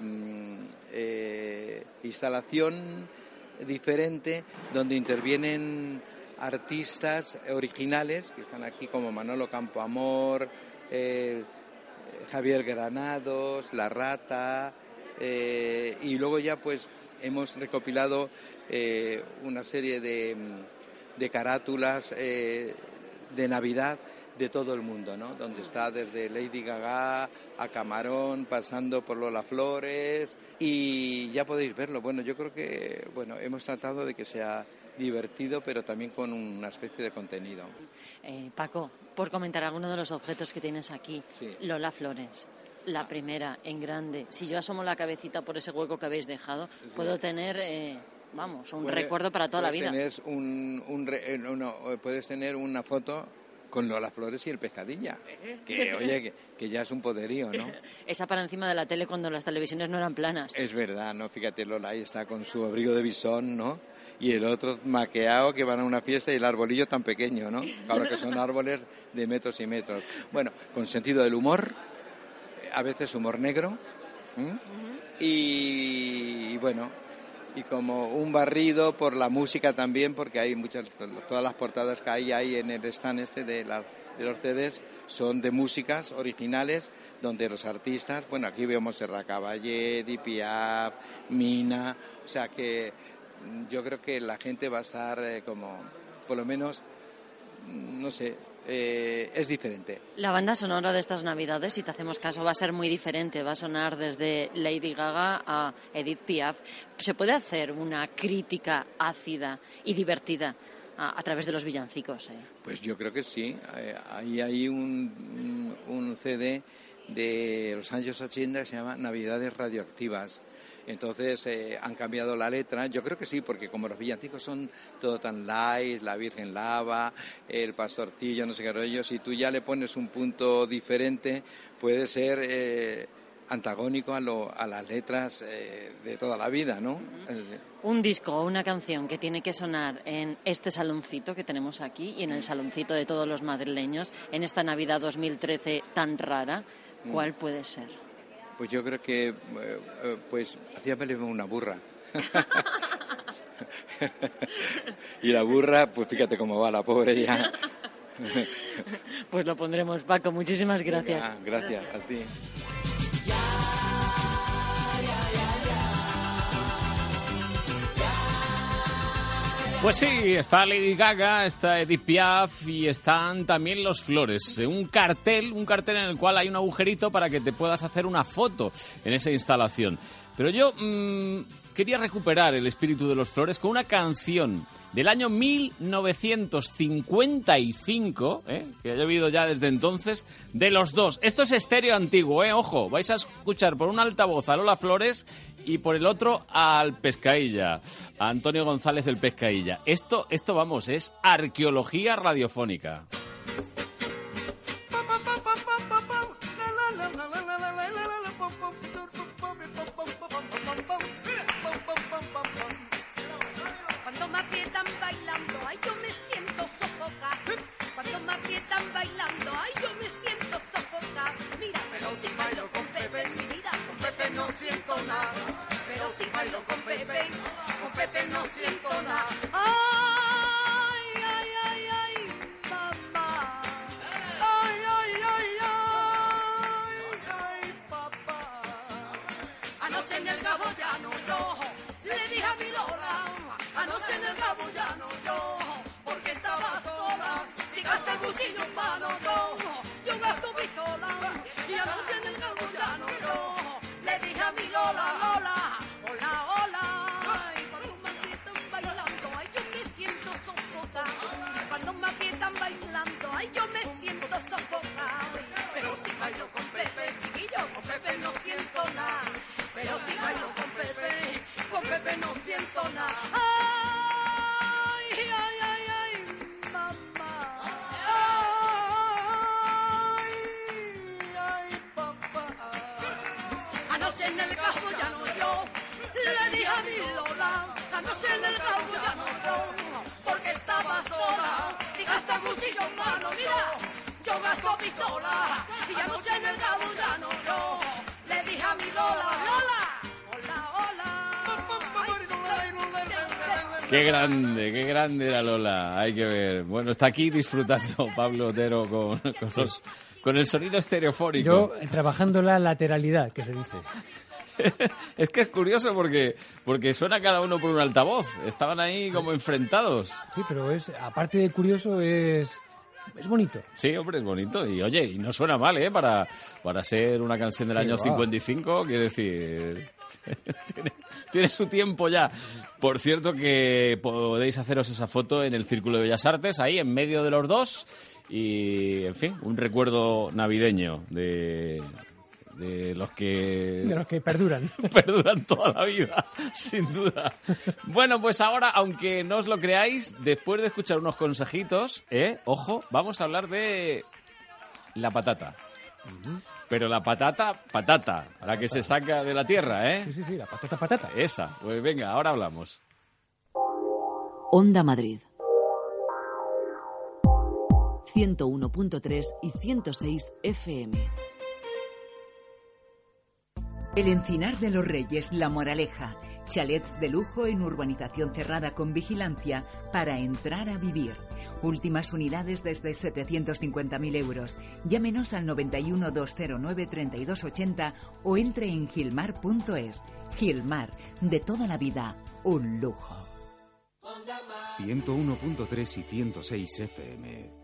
instalación diferente, donde intervienen artistas originales, que están aquí como Manolo Campoamor, Javier Granados, La Rata, y luego ya pues hemos recopilado una serie de carátulas de Navidad de todo el mundo, ¿no? Donde está desde Lady Gaga a Camarón, pasando por Lola Flores, y ya podéis verlo. Bueno, yo creo que hemos tratado de que sea divertido, pero también con una especie de contenido. Paco, por comentar alguno de los objetos que tienes aquí. Sí. Lola Flores, la primera, en grande. Si yo asomo la cabecita por ese hueco que habéis dejado, sí, puedo tener, un recuerdo para toda la vida. Puedes tener una foto con Lola Flores y el Pescadilla, que oye, que ya es un poderío, ¿no? Esa para encima de la tele cuando las televisiones no eran planas. Es verdad, ¿no? Fíjate, Lola ahí está con su abrigo de bisón, ¿no? Y el otro maqueado que van a una fiesta y el arbolillo tan pequeño, ¿no? Claro que son árboles de metros y metros. Bueno, con sentido del humor, a veces humor negro, y bueno, y como un barrido por la música también, porque hay todas las portadas que hay en el stand de los CDs son de músicas originales, donde los artistas, bueno, aquí vemos Serrat Caballé, Edith Piaf, Mina, o sea que yo creo que la gente va a estar como, por lo menos, no sé, es diferente. La banda sonora de estas Navidades, si te hacemos caso, va a ser muy diferente. Va a sonar desde Lady Gaga a Edith Piaf. ¿Se puede hacer una crítica ácida y divertida a través de los villancicos? Pues yo creo que sí. Ahí hay un CD de los años 80 que se llama Navidades Radioactivas. Entonces han cambiado la letra, yo creo que sí, porque como los villancicos son todo tan light, la Virgen Lava, el Pastorcillo, no sé qué rollo, si tú ya le pones un punto diferente, puede ser antagónico a las letras de toda la vida, ¿no? Un disco o una canción que tiene que sonar en este saloncito que tenemos aquí y en el saloncito de todos los madrileños en esta Navidad 2013 tan rara, ¿cuál puede ser? Pues yo creo que pues hacía feliz una burra. Y la burra, pues fíjate cómo va la pobre ya. Pues lo pondremos, Paco. Muchísimas gracias. Venga, gracias a ti. Pues sí, está Lady Gaga, está Edith Piaf y están también Los Flores. Un cartel en el cual hay un agujerito para que te puedas hacer una foto en esa instalación. Pero yo quería recuperar el espíritu de Los Flores con una canción del año 1955, que ha llovido ya desde entonces, de los dos. Esto es estéreo antiguo, ojo, vais a escuchar por un altavoz a Lola Flores y por el otro al Pescailla, a Antonio González del Pescailla. Esto vamos, es arqueología radiofónica. Cuando me aprietan bailando, ay, yo me siento sofocar. Cuando me aprietan bailando, ay, yo me siento sofocar. Mira, pero si bailo con Pepe en mi vida, con Pepe no siento nada. Pero si bailo con Pepe no siento nada. Ay, ay, ay, ay, mamá. Ay, ay, ay, ay, ay, papá. Anoche en el Gaboyano yo le dije a mi Lola. Anoche en el Gaboyano yo, porque estaba sola. Si gasta el bolsillo en mano yo gasto pistola. Y anoche en el Gaboyano yo le dije a mi Lola, Lola, hola, hola. Ay, cuando me aprietan bailando, ay, yo me siento sofocada. Cuando me aprietan bailando, ay, yo me siento sofocada. Pero si bailo con Pepe, chiquillo, con Pepe no siento nada. Pero si bailo con Pepe no siento nada. Ay, ay, ay, ay, mamá. Ay, ay, papá. Anoche en el Gaboyano yo le dije a mi Lola. Anoche en el Gaboyano yo, porque estaba sola. Si gasta el bolsillo en mano, mira, yo gasto pistola. Y anoche en el Gaboyano yo le dije a mi Lola, Lola, hola, hola. Qué grande era Lola, hay que ver. Bueno, está aquí disfrutando Pablo Otero con el sonido estereofónico. Yo trabajando la lateralidad, que se dice. Es que es curioso porque suena cada uno por un altavoz. Estaban ahí como enfrentados. Sí, pero aparte de curioso, es bonito. Sí, hombre, es bonito. Y oye, y no suena mal, para ser una canción del año 55, quiere decir... tiene su tiempo ya. Por cierto que podéis haceros esa foto en el Círculo de Bellas Artes, ahí en medio de los dos. Y, en fin, un recuerdo navideño de los que perduran. Perduran toda la vida, sin duda. Bueno, pues ahora, aunque no os lo creáis, después de escuchar unos consejitos, ojo, vamos a hablar de la patata. Pero la patata, la que se saca de la tierra, Sí, la patata. Esa, pues venga, ahora hablamos. Onda Madrid 101.3 y 106 FM. El Encinar de los Reyes, La Moraleja. Chalets de lujo en urbanización cerrada con vigilancia para entrar a vivir. Últimas unidades desde 750.000 euros. Llámenos al 91 209 3280 o entre en gilmar.es. Gilmar, de toda la vida, un lujo. 101.3 y 106 FM.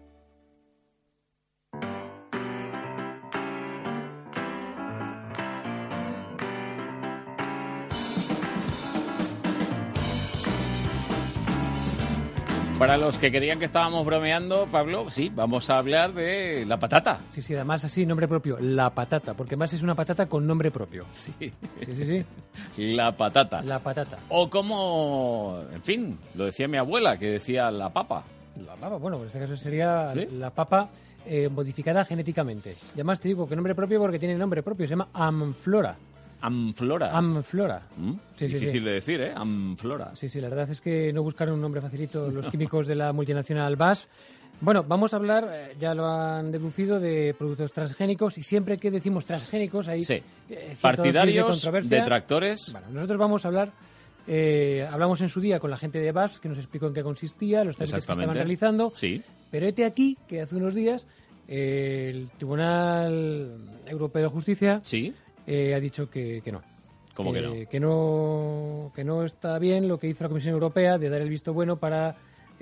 Para los que creían que estábamos bromeando, Pablo, sí, vamos a hablar de la patata. Sí, además así, nombre propio, la patata, porque además es una patata con nombre propio. Sí. Sí. La patata. La patata. O como, en fin, lo decía mi abuela, que decía la papa. La papa, bueno, en este caso sería ¿sí? La papa modificada genéticamente. Y además te digo que nombre propio porque tiene nombre propio, se llama Amflora. Amflora. Amflora. Sí, difícil de decir, ¿eh? Amflora. Sí, la verdad es que no buscaron un nombre facilito los químicos de la multinacional BASF. Bueno, vamos a hablar, ya lo han deducido, de productos transgénicos y siempre que decimos transgénicos hay partidarios, detractores. Bueno, nosotros vamos a hablar, hablamos en su día con la gente de BASF que nos explicó en qué consistía, los trámites que estaban realizando. Sí. Pero hete aquí que hace unos días el Tribunal Europeo de Justicia ha dicho que no. ¿Cómo que no? Que no está bien lo que hizo la Comisión Europea de dar el visto bueno para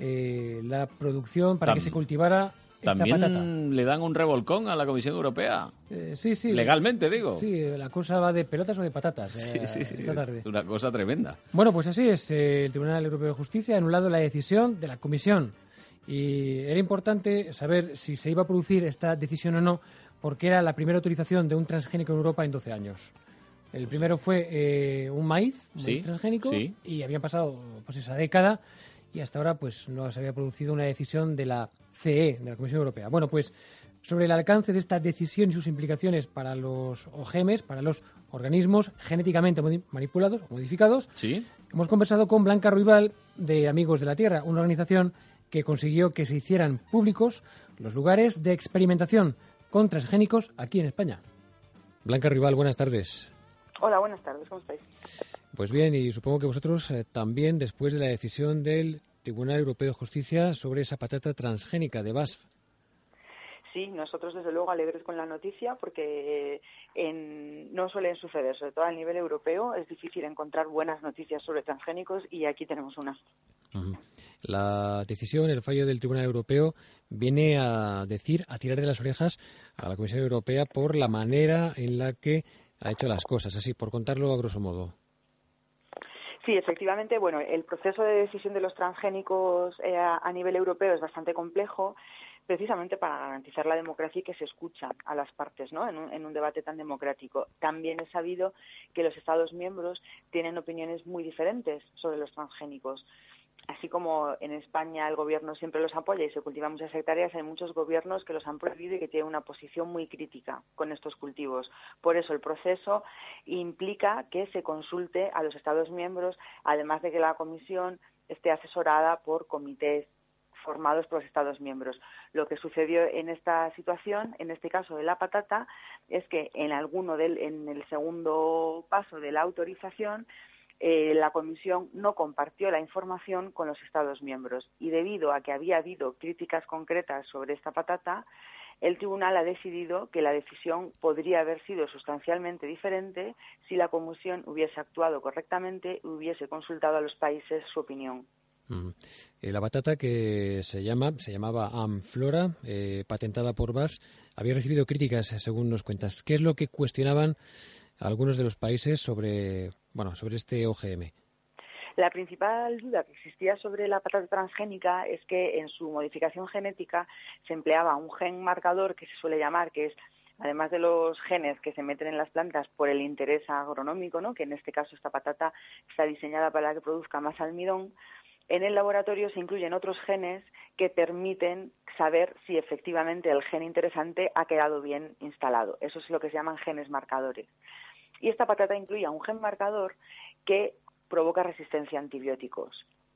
la producción, para que se cultivara esta patata. ¿También le dan un revolcón a la Comisión Europea? Sí. Legalmente, digo. Sí, la cosa va de pelotas o de patatas sí. esta tarde. Una cosa tremenda. Bueno, pues así es. El Tribunal Europeo de Justicia ha anulado la decisión de la Comisión. Y era importante saber si se iba a producir esta decisión o no, porque era la primera autorización de un transgénico en Europa en 12 años. El primero fue un maíz transgénico y habían pasado pues esa década y hasta ahora pues no se había producido una decisión de la CE, de la Comisión Europea. Bueno, pues sobre el alcance de esta decisión y sus implicaciones para los OGMs, para los organismos genéticamente manipulados o modificados, hemos conversado con Blanca Ruibal de Amigos de la Tierra, una organización que consiguió que se hicieran públicos los lugares de experimentación con transgénicos aquí en España. Blanca Ruibal, buenas tardes. Hola, buenas tardes, ¿cómo estáis? Pues bien, y supongo que vosotros también, después de la decisión del Tribunal Europeo de Justicia sobre esa patata transgénica de BASF. Sí, nosotros desde luego alegres con la noticia porque no suelen suceder, sobre todo a nivel europeo, es difícil encontrar buenas noticias sobre transgénicos y aquí tenemos una. Uh-huh. La decisión, el fallo del Tribunal Europeo viene a tirar de las orejas a la Comisión Europea por la manera en la que ha hecho las cosas, así, por contarlo a grosso modo. Sí, efectivamente, bueno, el proceso de decisión de los transgénicos a nivel europeo es bastante complejo, precisamente para garantizar la democracia y que se escucha a las partes, ¿no? En un debate tan democrático. También es sabido que los Estados miembros tienen opiniones muy diferentes sobre los transgénicos. Así como en España el gobierno siempre los apoya y se cultivan muchas hectáreas, hay muchos gobiernos que los han prohibido y que tienen una posición muy crítica con estos cultivos. Por eso el proceso implica que se consulte a los Estados miembros, además de que la Comisión esté asesorada por comités formados por los Estados miembros. Lo que sucedió en esta situación, en este caso de la patata, es que en el segundo paso de la autorización, la Comisión no compartió la información con los Estados miembros y debido a que había habido críticas concretas sobre esta patata, el Tribunal ha decidido que la decisión podría haber sido sustancialmente diferente si la Comisión hubiese actuado correctamente y hubiese consultado a los países su opinión. La patata que se llamaba Amflora, patentada por BASF, había recibido críticas, según nos cuentas. ¿Qué es lo que cuestionaban algunos de los países sobre este OGM? La principal duda que existía sobre la patata transgénica es que en su modificación genética se empleaba un gen marcador que se suele llamar, que es, además de los genes que se meten en las plantas por el interés agronómico, ¿no? Que en este caso esta patata está diseñada para que produzca más almidón. En el laboratorio se incluyen otros genes que permiten saber si efectivamente el gen interesante ha quedado bien instalado. Eso es lo que se llaman genes marcadores. Y esta patata incluía un gen marcador que provoca resistencia a antibióticos.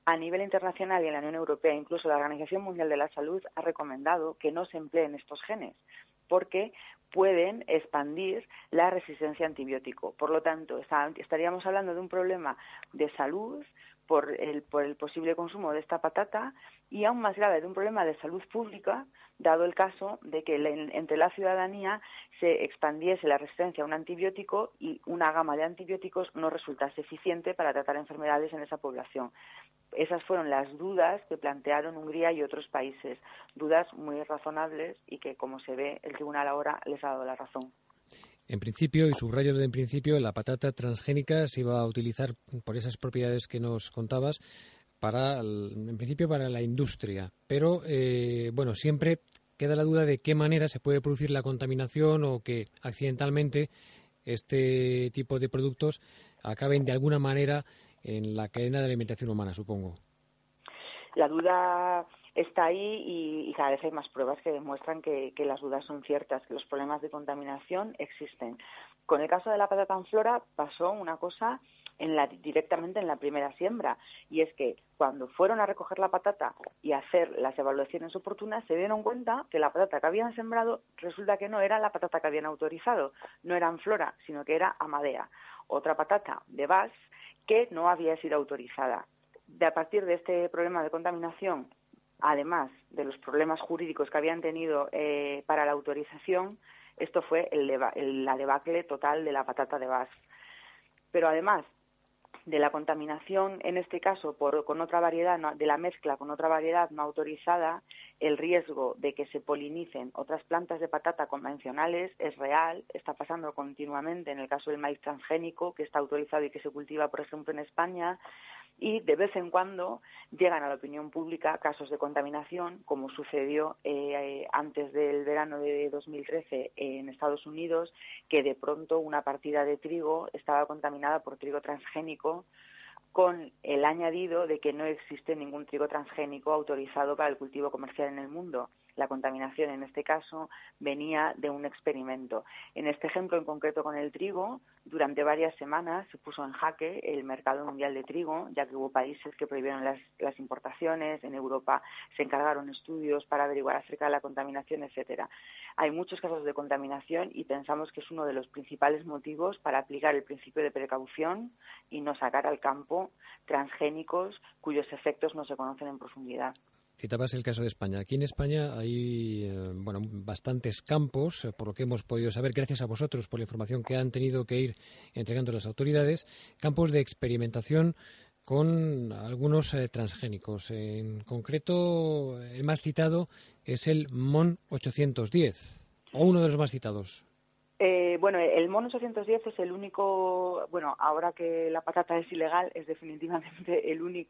A nivel internacional y en la Unión Europea, incluso la Organización Mundial de la Salud ha recomendado que no se empleen estos genes porque pueden expandir la resistencia a antibiótico. Por lo tanto, estaríamos hablando de un problema de salud por el posible consumo de esta patata y aún más grave de un problema de salud pública, dado el caso de que entre la ciudadanía se expandiese la resistencia a un antibiótico y una gama de antibióticos no resultase eficiente para tratar enfermedades en esa población. Esas fueron las dudas que plantearon Hungría y otros países, dudas muy razonables y que, como se ve, el tribunal ahora les ha dado la razón. En principio, y subrayo en principio, la patata transgénica se iba a utilizar por esas propiedades que nos contabas en principio para la industria. Pero, siempre queda la duda de qué manera se puede producir la contaminación o que accidentalmente este tipo de productos acaben de alguna manera en la cadena de alimentación humana, supongo. La duda está ahí y cada vez hay más pruebas que demuestran que las dudas son ciertas, que los problemas de contaminación existen. Con el caso de la patata Amflora pasó una cosa directamente en la primera siembra, y es que cuando fueron a recoger la patata y a hacer las evaluaciones oportunas se dieron cuenta que la patata que habían sembrado resulta que no era la patata que habían autorizado, no era Amflora, sino que era Amadea, otra patata de Bas que no había sido autorizada. A partir de este problema de contaminación, además de los problemas jurídicos que habían tenido para la autorización, esto fue la debacle total de la patata de Bas. Pero además de la contaminación, en este caso con otra variedad, de la mezcla con otra variedad no autorizada, el riesgo de que se polinicen otras plantas de patata convencionales es real, está pasando continuamente en el caso del maíz transgénico, que está autorizado y que se cultiva, por ejemplo, en España, y de vez en cuando llegan a la opinión pública casos de contaminación, como sucedió antes del verano de 2013 en Estados Unidos, que de pronto una partida de trigo estaba contaminada por trigo transgénico, con el añadido de que no existe ningún trigo transgénico autorizado para el cultivo comercial en el mundo. La contaminación, en este caso, venía de un experimento. En este ejemplo en concreto con el trigo, durante varias semanas se puso en jaque el mercado mundial de trigo, ya que hubo países que prohibieron las importaciones, en Europa se encargaron estudios para averiguar acerca de la contaminación, etcétera. Hay muchos casos de contaminación y pensamos que es uno de los principales motivos para aplicar el principio de precaución y no sacar al campo transgénicos cuyos efectos no se conocen en profundidad. Citabas el caso de España. Aquí en España hay bastantes campos, por lo que hemos podido saber, gracias a vosotros por la información que han tenido que ir entregando las autoridades, campos de experimentación con algunos transgénicos. En concreto, el más citado es el MON 810, o uno de los más citados. El MON 810 es el único, ahora que la patata es ilegal, es definitivamente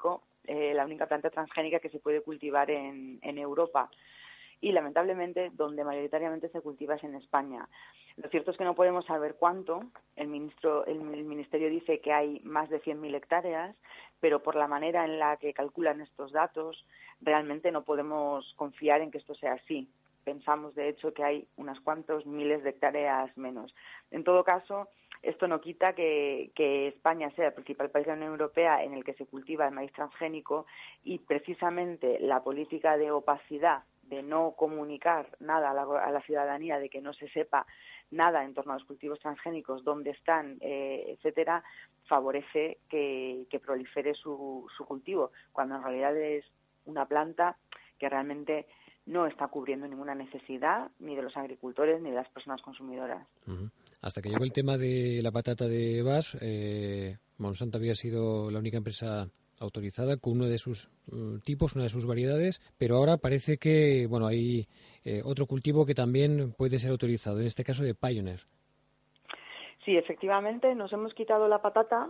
la única planta transgénica que se puede cultivar en Europa. Y lamentablemente, donde mayoritariamente se cultiva es en España. Lo cierto es que no podemos saber cuánto. El Ministerio dice que hay más de 100.000 hectáreas, pero por la manera en la que calculan estos datos, realmente no podemos confiar en que esto sea así. Pensamos, de hecho, que hay unas cuantos miles de hectáreas menos. En todo caso, esto no quita que España sea el principal país de la Unión Europea en el que se cultiva el maíz transgénico, y precisamente la política de opacidad, de no comunicar nada a la ciudadanía, de que no se sepa nada en torno a los cultivos transgénicos, dónde están, etcétera, favorece que prolifere su cultivo, cuando en realidad es una planta que realmente no está cubriendo ninguna necesidad ni de los agricultores ni de las personas consumidoras. Uh-huh. Hasta que llegó el tema de la patata de Bas, Monsanto había sido la única empresa autorizada con uno de sus tipos, una de sus variedades, pero ahora parece que hay otro cultivo que también puede ser autorizado, en este caso de Pioneer. Sí, efectivamente, nos hemos quitado la patata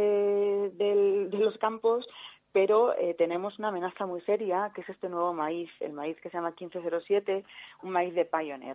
de los campos, pero tenemos una amenaza muy seria, que es este nuevo maíz, el maíz que se llama 1507, un maíz de Pioneer.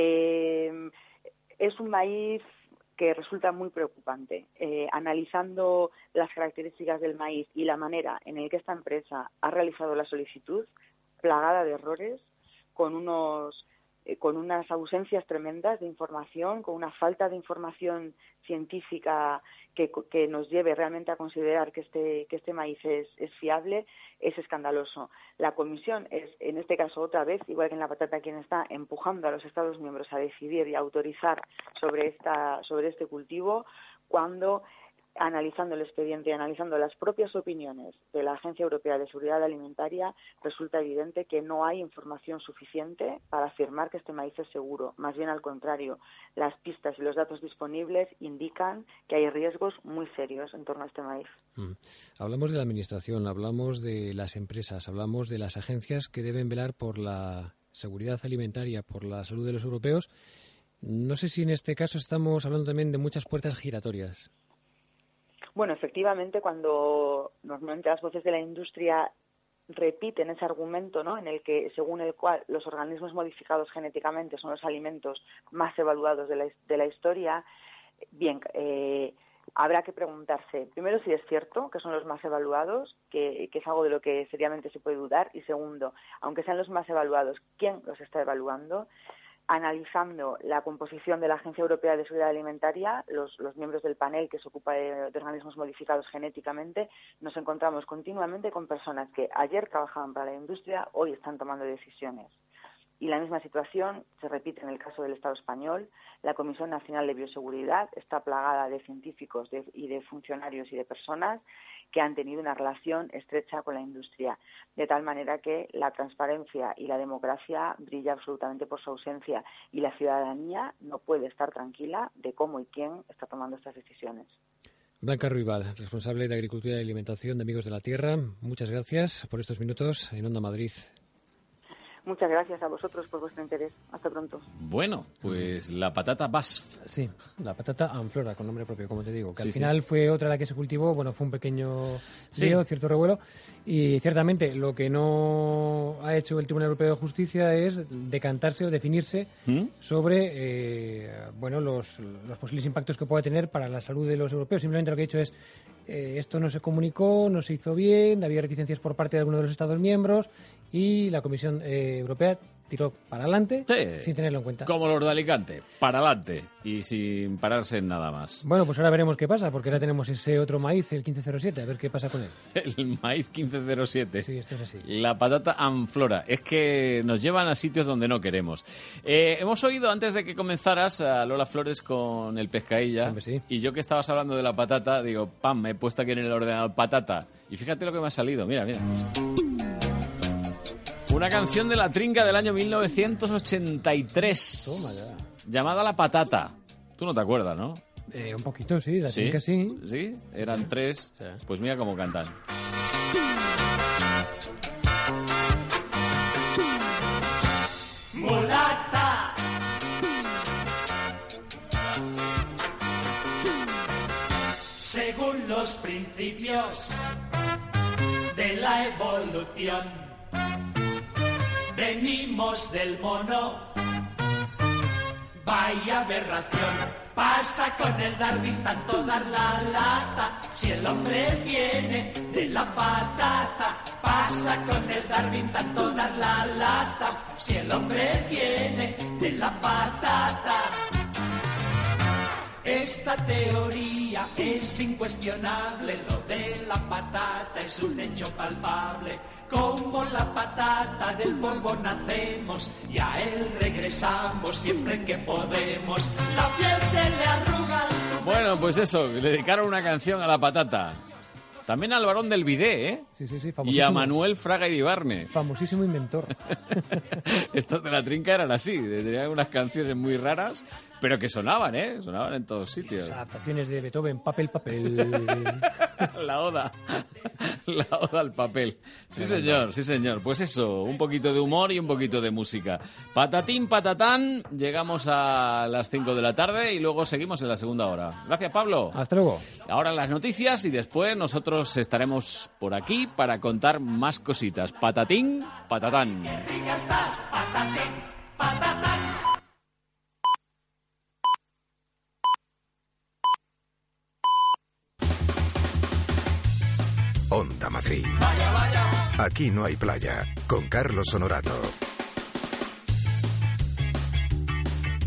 Es un maíz que resulta muy preocupante. Analizando las características del maíz y la manera en la que esta empresa ha realizado la solicitud, plagada de errores, con unos con unas ausencias tremendas de información, con una falta de información científica que nos lleve realmente a considerar que este maíz es fiable, es escandaloso. La Comisión es, en este caso otra vez, igual que en la patata, quien está empujando a los Estados miembros a decidir y a autorizar sobre este cultivo, cuando, analizando el expediente y analizando las propias opiniones de la Agencia Europea de Seguridad Alimentaria, resulta evidente que no hay información suficiente para afirmar que este maíz es seguro. Más bien al contrario, las pistas y los datos disponibles indican que hay riesgos muy serios en torno a este maíz. Hablamos de la Administración, hablamos de las empresas, hablamos de las agencias que deben velar por la seguridad alimentaria, por la salud de los europeos. No sé si en este caso estamos hablando también de muchas puertas giratorias. Bueno, efectivamente, cuando normalmente las voces de la industria repiten ese argumento, ¿no?, en el que, según el cual los organismos modificados genéticamente son los alimentos más evaluados de la historia, bien, habrá que preguntarse, primero, si es cierto que son los más evaluados, que es algo de lo que seriamente se puede dudar, y segundo, aunque sean los más evaluados, ¿quién los está evaluando? Analizando la composición de la Agencia Europea de Seguridad Alimentaria, los miembros del panel que se ocupa de organismos modificados genéticamente, nos encontramos continuamente con personas que ayer trabajaban para la industria, hoy están tomando decisiones. Y la misma situación se repite en el caso del Estado español. La Comisión Nacional de Bioseguridad está plagada de científicos y de funcionarios y de personas que han tenido una relación estrecha con la industria, de tal manera que la transparencia y la democracia brilla absolutamente por su ausencia, y la ciudadanía no puede estar tranquila de cómo y quién está tomando estas decisiones. Blanca Ruibal, responsable de Agricultura y Alimentación de Amigos de la Tierra, muchas gracias por estos minutos en Onda Madrid. Muchas gracias a vosotros por vuestro interés. Hasta pronto. Bueno, pues la patata BASF. Sí, la patata Amflora, con nombre propio, como te digo. Que al final fue otra la que se cultivó. Bueno, fue un pequeño lío, cierto revuelo. Y ciertamente lo que no ha hecho el Tribunal Europeo de Justicia es decantarse o definirse sobre los posibles impactos que pueda tener para la salud de los europeos. Simplemente lo que ha dicho es esto no se comunicó, no se hizo bien, había reticencias por parte de algunos de los Estados miembros y la Comisión Europea tiró para adelante sin tenerlo en cuenta. Como los de Alicante, para adelante y sin pararse en nada más. Bueno, pues ahora veremos qué pasa, porque ahora tenemos ese otro maíz, el 1507, a ver qué pasa con él. El maíz 1507. Sí, esto es así. La patata Amflora. Es que nos llevan a sitios donde no queremos. Hemos oído antes de que comenzaras a Lola Flores con el Pescailla. Sí. Y yo que estabas hablando de la patata, digo, pam, me he puesto aquí en el ordenador patata. Y fíjate lo que me ha salido, mira. Una canción de La Trinca del año 1983. Toma ya. Llamada La Patata. Tú no te acuerdas, ¿no? Un poquito, sí. La Trinca sí. ¿Sí? Eran tres. Sí. Pues mira cómo cantan. Mulata. Según los principios de la evolución, venimos del mono, vaya aberración. Pasa con el Darwin tanto dar la lata, si el hombre viene de la patata. Pasa con el Darwin tanto dar la lata, si el hombre viene de la patata. Esta teoría es incuestionable, lo de la patata es un hecho palpable. Como la patata del polvo nacemos y a él regresamos siempre que podemos. La piel se le arruga. Bueno, pues eso, le dedicaron una canción a la patata. También al varón del bidé, ¿eh? Sí, famosísimo. Y a Manuel Fraga Iribarne. Famosísimo inventor. Estos de La Trinca eran así, tenían unas canciones muy raras, pero que sonaban, ¿eh? Sonaban en todos sitios. Las adaptaciones de Beethoven, papel. La oda al papel. Sí, señor. Pues eso, un poquito de humor y un poquito de música. Patatín, patatán, llegamos a las 5 de la tarde y luego seguimos en la segunda hora. Gracias, Pablo. Hasta luego. Ahora las noticias y después nosotros estaremos por aquí para contar más cositas. Patatín, patatán. ¡Qué rica estás! Patatín, patatán. Onda Madrid. Aquí no hay playa. Con Carlos Honorato.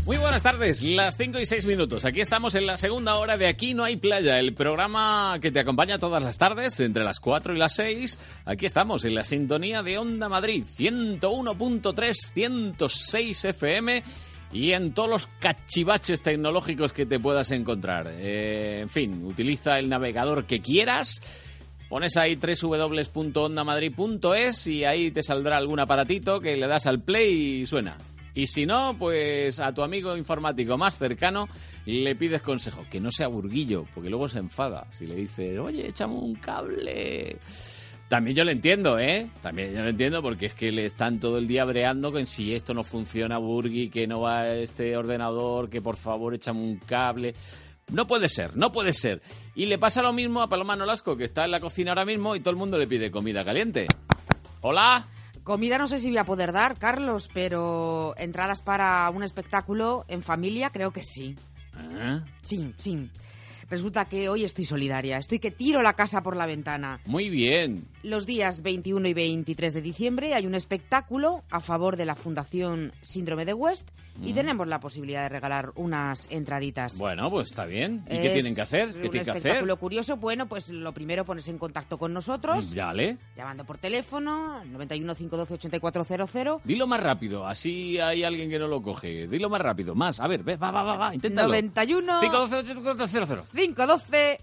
Muy buenas tardes, las 5 y 6 minutos. Aquí estamos en la segunda hora de Aquí no hay playa, el programa que te acompaña todas las tardes entre las 4 y las 6. Aquí estamos en la sintonía de Onda Madrid, 101.3, 106 FM y en todos los cachivaches tecnológicos que te puedas encontrar. En fin, utiliza el navegador que quieras. Pones ahí www.ondamadrid.es y ahí te saldrá algún aparatito que le das al play y suena. Y si no, pues a tu amigo informático más cercano le pides consejo. Que no sea burguillo, porque luego se enfada. Si le dices, oye, échame un cable. También yo lo entiendo, ¿eh? También yo lo entiendo porque es que le están todo el día breando con si esto no funciona, Burgui, que no va este ordenador, que por favor échame un cable. No puede ser, no puede ser. Y le pasa lo mismo a Paloma Nolasco, que está en la cocina ahora mismo y todo el mundo le pide comida caliente. ¿Hola? Comida no sé si voy a poder dar, Carlos, pero entradas para un espectáculo en familia creo que sí. ¿Ah? Sí. Resulta que hoy estoy solidaria, estoy que tiro la casa por la ventana. Muy bien. Los días 21 y 23 de diciembre hay un espectáculo a favor de la Fundación Síndrome de West y tenemos la posibilidad de regalar unas entraditas. Bueno, pues está bien. ¿Y qué tienen que hacer? ¿Qué tienen que hacer? Un espectáculo curioso. Bueno, pues lo primero ponerse en contacto con nosotros. Vale. Llamando por teléfono, 91 512 8400. Dilo más rápido, así hay alguien que no lo coge. Dilo más rápido, más. A ver, va, inténtalo. 91 512 8400. 512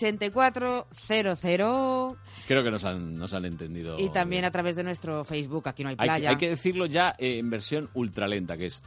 8400. Creo que nos han entendido. Y también a través de nuestro Facebook, Aquí no hay playa. Hay que decirlo ya en versión ultralenta, que es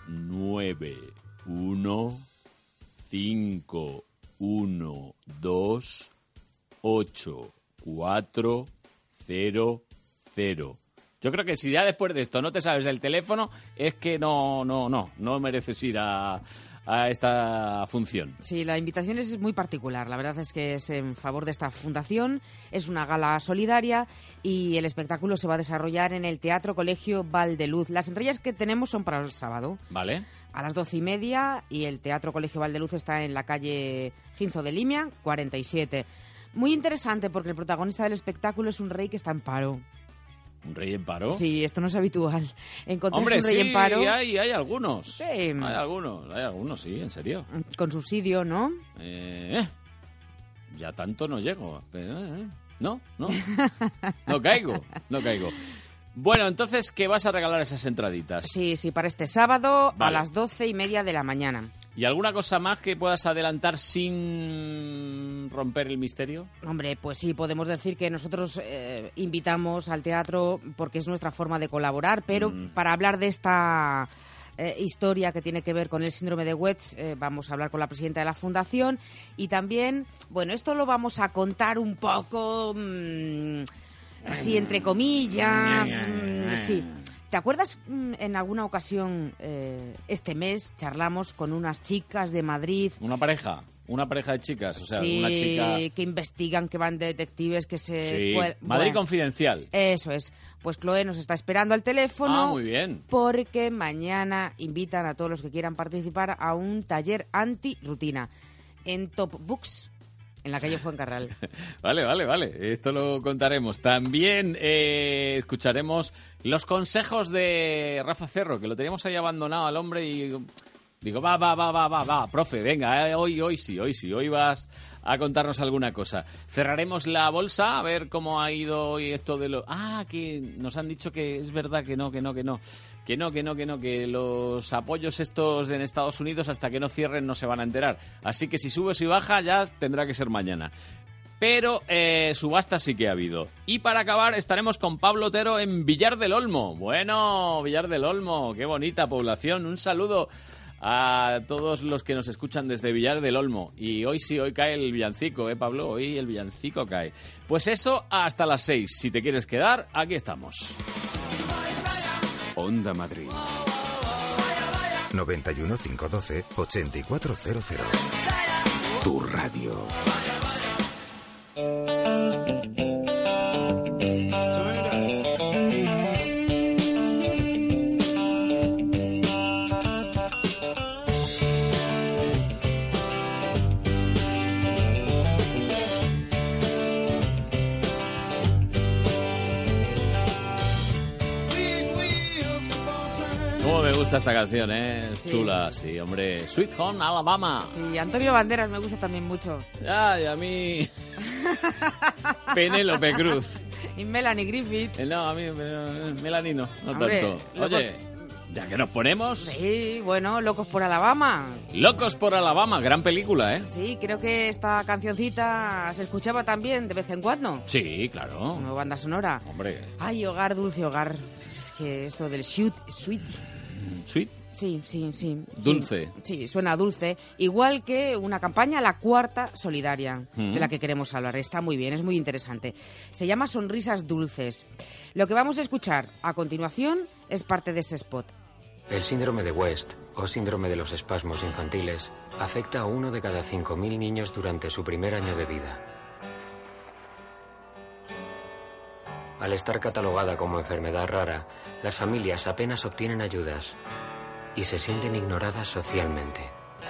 915128400. Yo creo que si ya después de esto no te sabes el teléfono, es que no mereces ir a esta función. Sí, la invitación es muy particular. La verdad es que es en favor de esta fundación. Es una gala solidaria y el espectáculo se va a desarrollar en el Teatro Colegio Valdeluz. Las entradas que tenemos son para el sábado. Vale. A las 12:30 y el Teatro Colegio Valdeluz está en la calle Ginzo de Limia, 47. Muy interesante porque el protagonista del espectáculo es un rey que está en paro. ¿Un rey en paro? Sí, esto no es habitual. Hombre, un rey en paro. Hay algunos. Sí. Hay algunos, sí, en serio. Con subsidio, ¿no? Ya tanto no llego. No caigo. Bueno, entonces, ¿qué vas a regalar esas entraditas? Sí, para este sábado vale. A las 12:30 de la mañana. ¿Y alguna cosa más que puedas adelantar sin romper el misterio? Hombre, pues sí, podemos decir que nosotros invitamos al teatro porque es nuestra forma de colaborar, pero para hablar de esta historia que tiene que ver con el síndrome de West, vamos a hablar con la presidenta de la Fundación y también, bueno, esto lo vamos a contar un poco así entre comillas, sí. ¿Te acuerdas en alguna ocasión este mes charlamos con unas chicas de Madrid? Una pareja de chicas, o sea, sí, una chica que investigan, que van detectives, que se... Sí, Madrid Confidencial. Eso es. Pues Chloe nos está esperando al teléfono. Muy bien. Porque mañana invitan a todos los que quieran participar a un taller anti-rutina en Top Books, en la calle Fuencarral. Vale. Esto lo contaremos. También escucharemos los consejos de Rafa Cerro, que lo teníamos ahí abandonado al hombre y digo, va, profe, venga, hoy sí, hoy vas a contarnos alguna cosa. Cerraremos la bolsa a ver cómo ha ido hoy esto de lo... que nos han dicho que es verdad que los apoyos estos en Estados Unidos hasta que no cierren no se van a enterar. Así que si sube o si baja ya tendrá que ser mañana. Pero subasta sí que ha habido. Y para acabar estaremos con Pablo Otero en Villar del Olmo. Bueno, Villar del Olmo, qué bonita población. Un saludo a todos los que nos escuchan desde Villar del Olmo. Y hoy cae el villancico, Pablo? Hoy el villancico cae. Pues eso, hasta las 6. Si te quieres quedar, aquí estamos. Onda Madrid. 91 512 8400. Tu radio. me gusta esta canción, ¿eh? Es chula, sí, hombre. Sweet Home Alabama. Sí, Antonio Banderas me gusta también mucho. Ay, a mí... Penélope Cruz. Y Melanie Griffith. No, a mí Melanie no Hombre, tanto. Oye, ya que nos ponemos... Sí, bueno, Locos por Alabama. Locos por Alabama, gran película, ¿eh? Sí, creo que esta cancioncita se escuchaba también de vez en cuando. Sí, claro. Una banda sonora. Hombre. Ay, hogar, dulce hogar. Es que esto del sweet... ¿Sweet? Sí. Dulce. Sí, suena dulce. Igual que una campaña, la cuarta solidaria, de la que queremos hablar. Está muy bien, es muy interesante. Se llama Sonrisas Dulces. Lo que vamos a escuchar a continuación es parte de ese spot. El síndrome de West, o síndrome de los espasmos infantiles, afecta a 1 de cada 5.000 niños durante su primer año de vida. Al estar catalogada como enfermedad rara, las familias apenas obtienen ayudas y se sienten ignoradas socialmente.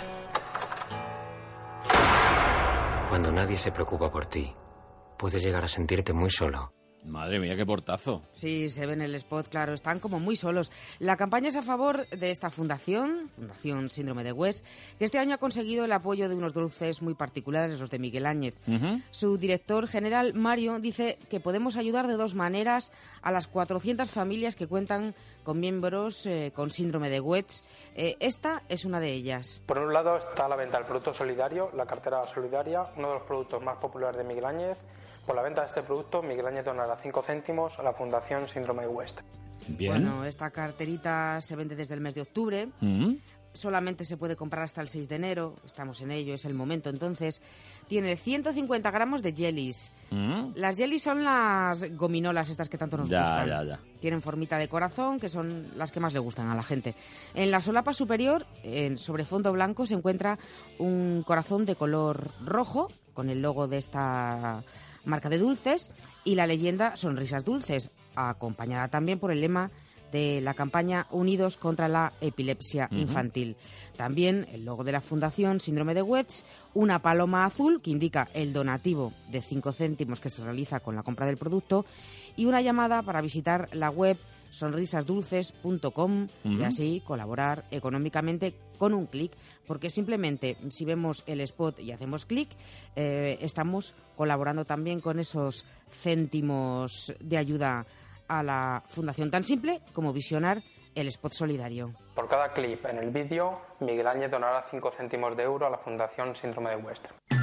Cuando nadie se preocupa por ti, puedes llegar a sentirte muy solo. Madre mía, qué portazo. Sí, se ve en el spot, claro, están como muy solos. La campaña es a favor de esta Fundación Síndrome de West, que este año ha conseguido el apoyo de unos dulces muy particulares, los de Miguel Áñez. Su director general, Mario, dice que podemos ayudar de 2 maneras a las 400 familias que cuentan con miembros con síndrome de West. Esta es una de ellas. Por un lado está a la venta el producto solidario, la cartera solidaria, uno de los productos más populares de Miguel Áñez. Por la venta de este producto, Miguel Áñez donará 5 céntimos a la Fundación Síndrome de West. Bien. Bueno, esta carterita se vende desde el mes de octubre. Solamente se puede comprar hasta el 6 de enero. Estamos en ello, es el momento. Entonces, tiene 150 gramos de jellies. Las jellies son las gominolas estas que tanto nos gustan. Ya. Tienen formita de corazón, que son las que más le gustan a la gente. En la solapa superior, sobre fondo blanco, se encuentra un corazón de color rojo, con el logo de esta marca de dulces, y la leyenda Sonrisas Dulces, acompañada también por el lema de la campaña Unidos contra la Epilepsia Infantil. También el logo de la Fundación Síndrome de West, una paloma azul que indica el donativo de 5 céntimos que se realiza con la compra del producto, y una llamada para visitar la web sonrisasdulces.com y así colaborar económicamente con un clic, porque simplemente si vemos el spot y hacemos clic, estamos colaborando también con esos céntimos de ayuda a la fundación, tan simple como visionar el spot solidario. Por cada clip en el vídeo, Miguel Áñez donará 5 céntimos de euro a la Fundación Síndrome de West.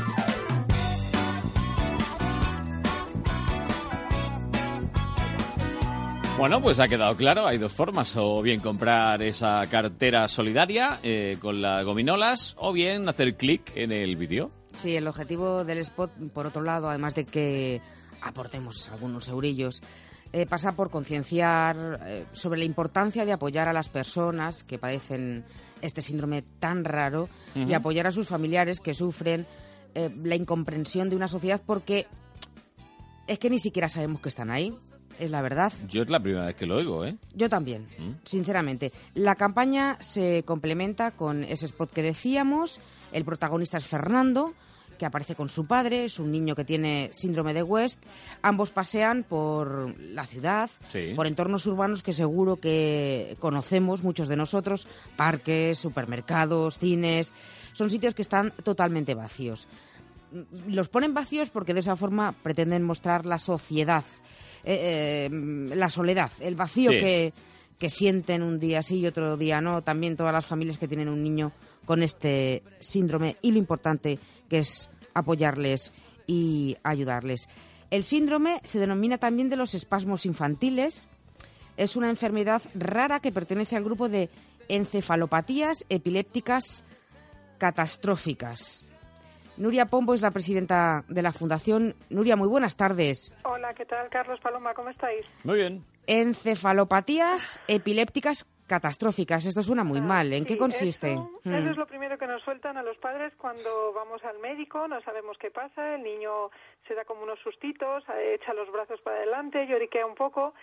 Bueno, pues ha quedado claro, hay 2 formas, o bien comprar esa cartera solidaria con las gominolas, o bien hacer clic en el vídeo. Sí, el objetivo del spot, por otro lado, además de que aportemos algunos eurillos, pasa por concienciar sobre la importancia de apoyar a las personas que padecen este síndrome tan raro y apoyar a sus familiares que sufren la incomprensión de una sociedad, porque es que ni siquiera sabemos que están ahí. Es la verdad. Yo es la primera vez que lo oigo, ¿eh? Yo también, sinceramente. La campaña se complementa con ese spot que decíamos. El protagonista es Fernando, que aparece con su padre, es un niño que tiene síndrome de West. Ambos pasean por la ciudad, por entornos urbanos que seguro que conocemos muchos de nosotros, parques, supermercados, cines. Son sitios que están totalmente vacíos. Los ponen vacíos porque de esa forma pretenden mostrar la sociedad, la soledad, el vacío que sienten un día sí y otro día no, también todas las familias que tienen un niño con este síndrome, y lo importante que es apoyarles y ayudarles. El síndrome se denomina también de los espasmos infantiles. Es una enfermedad rara que pertenece al grupo de encefalopatías epilépticas catastróficas. Nuria Pombo es la presidenta de la Fundación. Nuria, muy buenas tardes. Hola, ¿qué tal? Carlos, Paloma, ¿cómo estáis? Muy bien. Encefalopatías epilépticas catastróficas. Esto suena muy mal. ¿En qué consiste? Eso es lo primero que nos sueltan a los padres cuando vamos al médico, no sabemos qué pasa, el niño se da como unos sustitos, echa los brazos para adelante, lloriquea un poco.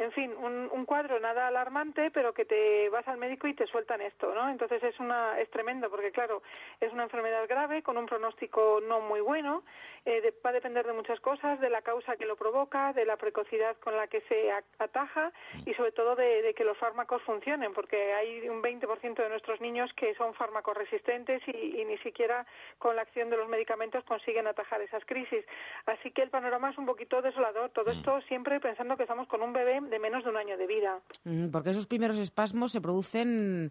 en fin, un cuadro nada alarmante, pero que te vas al médico y te sueltan esto, ¿no? Entonces es tremendo, porque claro, es una enfermedad grave con un pronóstico no muy bueno, va a depender de muchas cosas, de la causa que lo provoca, de la precocidad con la que se ataja y sobre todo de que los fármacos funcionen, porque hay un 20% de nuestros niños que son fármacos resistentes y ni siquiera con la acción de los medicamentos consiguen atajar esas crisis. Así que el panorama es un poquito desolador. Todo esto siempre pensando que estamos con un bebé de menos de un año de vida. Porque esos primeros espasmos se producen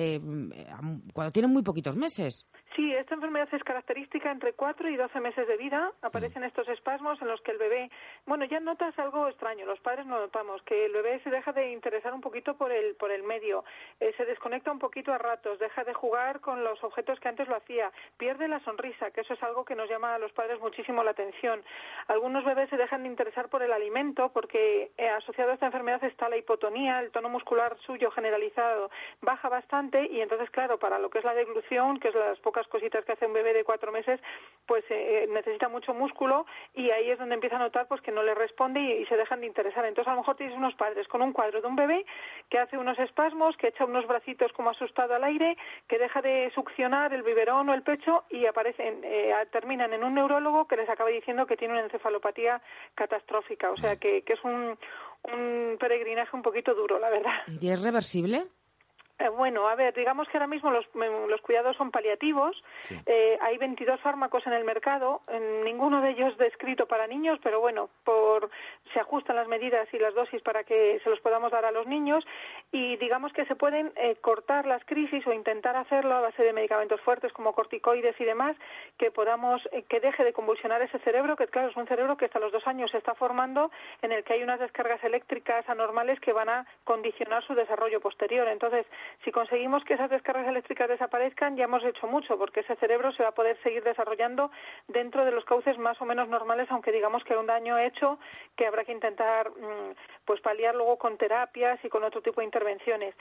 cuando tienen muy poquitos meses. Sí, esta enfermedad es característica entre 4 y 12 meses de vida. Aparecen estos espasmos en los que el bebé, ya notas algo extraño, los padres no notamos, que el bebé se deja de interesar un poquito por el medio, se desconecta un poquito a ratos, deja de jugar con los objetos que antes lo hacía, pierde la sonrisa, que eso es algo que nos llama a los padres muchísimo la atención. Algunos bebés se dejan de interesar por el alimento porque asociado a esta enfermedad está la hipotonía, el tono muscular suyo generalizado baja bastante y entonces, claro, para lo que es la deglución, que es las pocas cositas que hace un bebé de 4 meses, pues necesita mucho músculo y ahí es donde empieza a notar pues que no le responde y se dejan de interesar. Entonces a lo mejor tienes unos padres con un cuadro de un bebé que hace unos espasmos, que echa unos bracitos como asustado al aire, que deja de succionar el biberón o el pecho y terminan en un neurólogo que les acaba diciendo que tiene una encefalopatía catastrófica. O sea que es un peregrinaje un poquito duro, la verdad. ¿Y es reversible? Bueno, a ver, digamos que ahora mismo los cuidados son paliativos. Sí. Hay 22 fármacos en el mercado, ninguno de ellos descrito para niños, pero bueno, se ajustan las medidas y las dosis para que se los podamos dar a los niños y digamos que se pueden cortar las crisis o intentar hacerlo a base de medicamentos fuertes como corticoides y demás, que deje de convulsionar ese cerebro, que claro, es un cerebro que hasta los 2 años se está formando, en el que hay unas descargas eléctricas anormales que van a condicionar su desarrollo posterior. Entonces, si conseguimos que esas descargas eléctricas desaparezcan, ya hemos hecho mucho, porque ese cerebro se va a poder seguir desarrollando dentro de los cauces más o menos normales, aunque digamos que hay un daño hecho que habrá que intentar paliar luego con terapias y con otro tipo de intervenciones.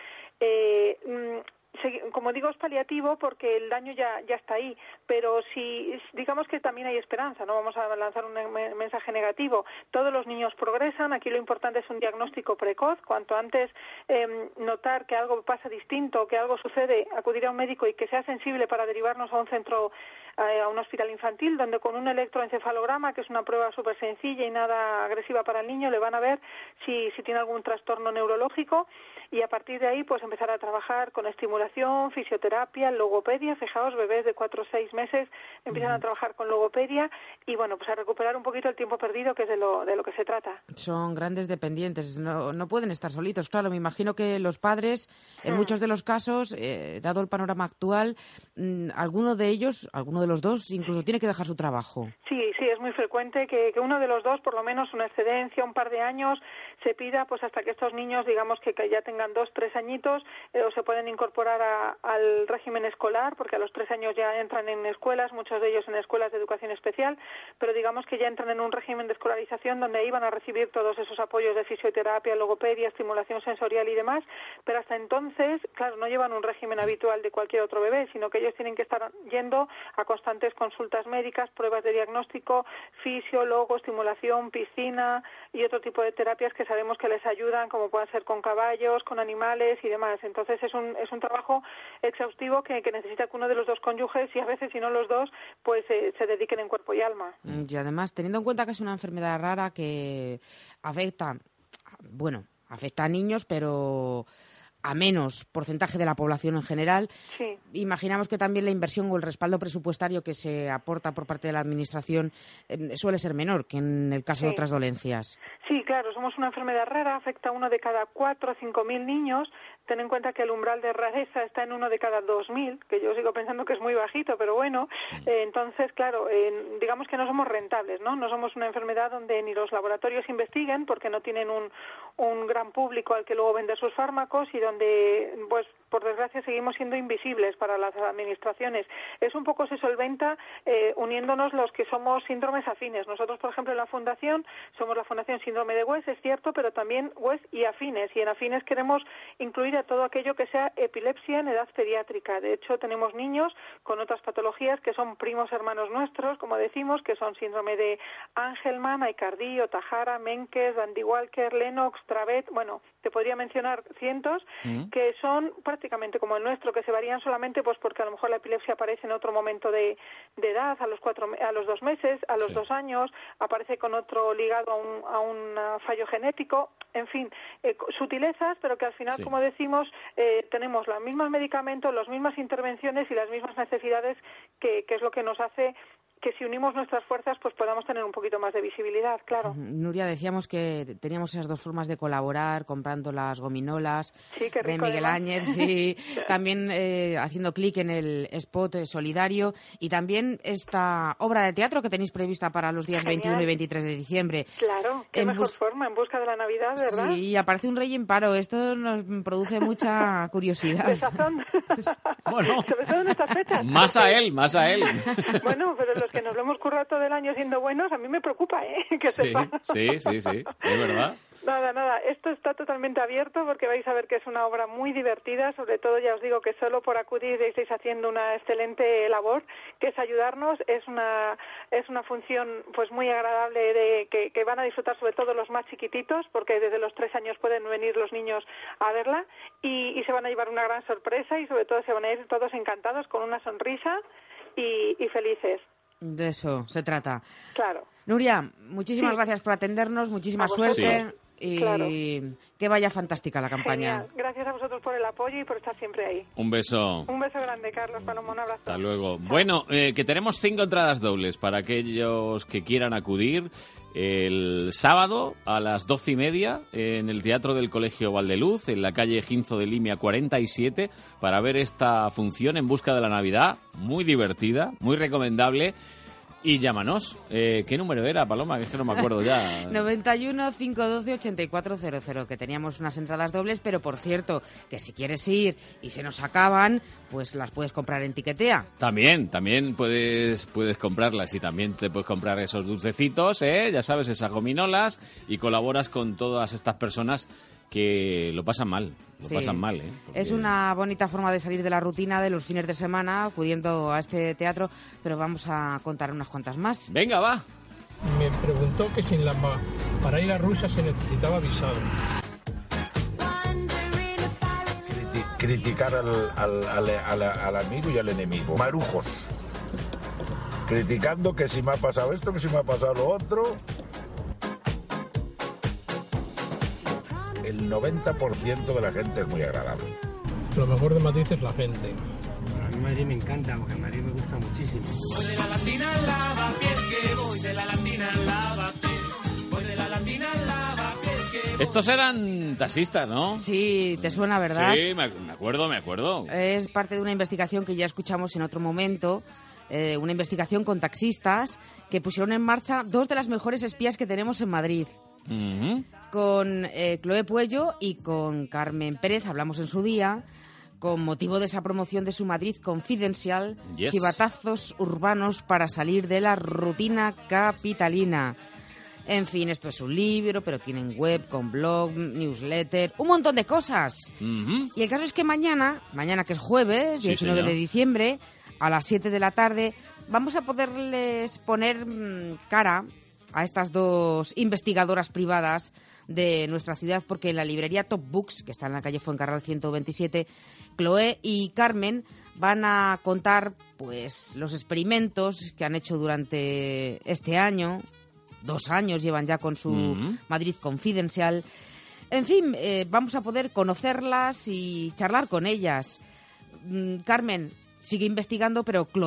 Como digo, es paliativo porque el daño ya está ahí, pero si digamos que también hay esperanza, no vamos a lanzar un mensaje negativo. Todos los niños progresan, aquí lo importante es un diagnóstico precoz, cuanto antes notar que algo pasa distinto, que algo sucede, acudir a un médico y que sea sensible para derivarnos a un centro, a un hospital infantil, donde con un electroencefalograma, que es una prueba súper sencilla y nada agresiva para el niño, le van a ver si tiene algún trastorno neurológico y a partir de ahí pues empezar a trabajar con estimulación, fisioterapia, logopedia. Fijaos, bebés de 4 o 6 meses empiezan a trabajar con logopedia y bueno, pues a recuperar un poquito el tiempo perdido, que es de lo que se trata. Son grandes dependientes, no pueden estar solitos. Claro, me imagino que los padres, en muchos de los casos, dado el panorama actual, alguno de los dos, incluso tiene que dejar su trabajo. Sí, es muy frecuente que uno de los dos, por lo menos una excedencia, un par de años, se pida pues hasta que estos niños, digamos que ya tengan 2, 3 añitos, o se pueden incorporar al régimen escolar, porque a los 3 años ya entran en escuelas, muchos de ellos en escuelas de educación especial, pero digamos que ya entran en un régimen de escolarización donde ahí van a recibir todos esos apoyos de fisioterapia, logopedia, estimulación sensorial y demás, pero hasta entonces, claro, no llevan un régimen habitual de cualquier otro bebé, sino que ellos tienen que estar yendo a constantes consultas médicas, pruebas de diagnóstico, fisio, logo, estimulación, piscina y otro tipo de terapias que sabemos que les ayudan, como pueden ser con caballos, con animales y demás. Entonces es un trabajo exhaustivo que necesita que uno de los dos cónyuges, y a veces si no los dos, pues se dediquen en cuerpo y alma. Y además, teniendo en cuenta que es una enfermedad rara que afecta a niños, pero a menos porcentaje de la población en general. Sí. Imaginamos que también la inversión o el respaldo presupuestario que se aporta por parte de la Administración suele ser menor que en el caso de otras dolencias. Sí, claro, somos una enfermedad rara, afecta a 1 de cada 4 o 5.000 niños. Ten en cuenta que el umbral de rareza está en 1 de cada 2.000, que yo sigo pensando que es muy bajito, pero bueno. Entonces, claro, digamos que no somos rentables, ¿no? No somos una enfermedad donde ni los laboratorios investiguen, porque no tienen un gran público al que luego vender sus fármacos, y donde pues por desgracia seguimos siendo invisibles para las administraciones. Es un poco se solventa uniéndonos los que somos síndromes afines. Nosotros, por ejemplo, en la Fundación somos la Fundación Síndrome de West, es cierto, pero también West y afines. Y en afines queremos incluir a todo aquello que sea epilepsia en edad pediátrica. De hecho, tenemos niños con otras patologías que son primos hermanos nuestros, como decimos, que son síndrome de Angelman, Aicardi, Ohtahara, Menkes, Dandy Walker, Lennox, Dravet. Bueno, te podría mencionar cientos que son prácticamente como el nuestro, que se varían solamente pues porque a lo mejor la epilepsia aparece en otro momento de edad, a los 2 meses, a los 2 años, aparece con otro ligado a un fallo genético, en fin, sutilezas, pero que al final, como decimos, tenemos los mismos medicamentos, las mismas intervenciones y las mismas necesidades, que es lo que nos hace que si unimos nuestras fuerzas pues podamos tener un poquito más de visibilidad, claro. Nuria, decíamos que teníamos esas 2 formas de colaborar, comprando las gominolas de Miguel Áñez, sí, también haciendo clic en el spot solidario y también esta obra de teatro que tenéis prevista para los días 21 y 23 de diciembre. Claro, qué mejor forma, en busca de la Navidad, ¿verdad? Sí, aparece un rey en paro, esto nos produce mucha curiosidad. Desazón. Bueno, sobre todo en estas fechas. Más a él. Bueno, pero los que nos lo hemos currado todo el año siendo buenos, a mí me preocupa, que sepa. Sí, es verdad. Nada, esto está totalmente abierto porque vais a ver que es una obra muy divertida, sobre todo ya os digo que solo por acudir estáis haciendo una excelente labor, que es ayudarnos, es una función pues muy agradable que van a disfrutar sobre todo los más chiquititos, porque desde los 3 años pueden venir los niños a verla y se van a llevar una gran sorpresa y sobre todo se van a ir todos encantados con una sonrisa y felices. De eso se trata. Claro. Nuria, muchísimas gracias por atendernos, muchísima suerte y que vaya fantástica la campaña. Genial. Gracias a vosotros por el apoyo y por estar siempre ahí. Un beso. Un beso grande, Carlos Paloma, un abrazo. Hasta luego. Bueno, que tenemos 5 entradas dobles para aquellos que quieran acudir el sábado a las 12:30 en el Teatro del Colegio Valdeluz, en la calle Ginzo de Limia 47, para ver esta función En busca de la Navidad, muy divertida, muy recomendable. Y llámanos. ¿Qué número era, Paloma? Es que no me acuerdo ya. 91 512 8400, que teníamos unas entradas dobles, pero por cierto, que si quieres ir y se nos acaban, pues las puedes comprar en Tiquetea. También puedes comprarlas y también te puedes comprar esos dulcecitos, ya sabes, esas gominolas, y colaboras con todas estas personas que lo pasan mal, Porque... Es una bonita forma de salir de la rutina de los fines de semana acudiendo a este teatro, pero vamos a contar unas cuantas más. Venga, va. Me preguntó que si para ir a Rusia se necesitaba visado. Criticar al amigo y al enemigo. Marujos. Criticando que si me ha pasado esto, que si me ha pasado lo otro. El 90% de la gente es muy agradable. Lo mejor de Madrid es la gente. A mí Madrid me encanta, porque Madrid me gusta muchísimo. Voy de la Latina al Lavapiés, que voy de la Latina al Lavapiés. Voy de la Latina al Lavapiés, que... Estos eran taxistas, ¿no? Sí, te suena, ¿verdad? Sí, me acuerdo. Es parte de una investigación que ya escuchamos en otro momento, una investigación con taxistas que pusieron en marcha 2 de las mejores espías que tenemos en Madrid. Con Chloé Puello y con Carmen Pérez, hablamos en su día, con motivo de esa promoción de su Madrid Confidencial, chivatazos urbanos para salir de la rutina capitalina. En fin, esto es un libro, pero tienen web, con blog, newsletter, un montón de cosas. Y el caso es que mañana que es jueves, 19 de diciembre, a las 7 de la tarde, vamos a poderles poner cara a estas 2 investigadoras privadas de nuestra ciudad, porque en la librería Top Books, que está en la calle Fuencarral 127, Chloé y Carmen van a contar pues los experimentos que han hecho durante este año. 2 años llevan ya con su Madrid Confidencial. En fin, vamos a poder conocerlas y charlar con ellas. Carmen sigue investigando, pero Chloé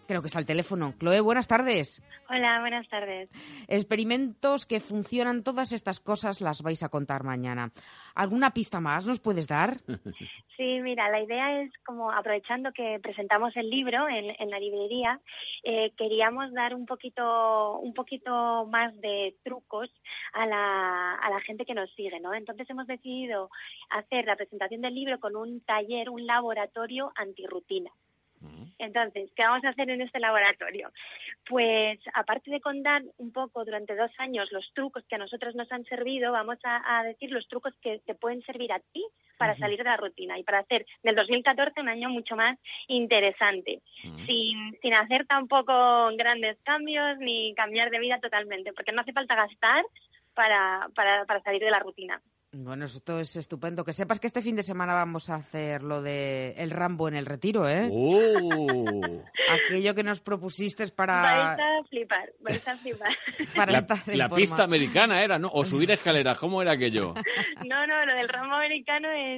Creo que está al teléfono. Chloe, buenas tardes. Hola, buenas tardes. Experimentos que funcionan, todas estas cosas las vais a contar mañana. ¿Alguna pista más nos puedes dar? Sí, mira, la idea es como aprovechando que presentamos el libro en la librería, queríamos dar un poquito más de trucos a la gente que nos sigue, ¿no? Entonces hemos decidido hacer la presentación del libro con un taller, un laboratorio antirrutina. Entonces, ¿qué vamos a hacer en este laboratorio? Pues, aparte de contar un poco durante 2 años los trucos que a nosotros nos han servido, vamos a decir los trucos que te pueden servir a ti para salir de la rutina y para hacer del 2014 un año mucho más interesante, sin hacer tampoco grandes cambios ni cambiar de vida totalmente, porque no hace falta gastar para salir de la rutina. Bueno, esto es estupendo. Que sepas que este fin de semana vamos a hacer lo de el Rambo en el Retiro, ¿eh? Aquello que nos propusiste para... Vais a flipar. Para estar en la forma. pista americana era, ¿no? O subir escaleras, ¿cómo era aquello? No, lo del Rambo americano es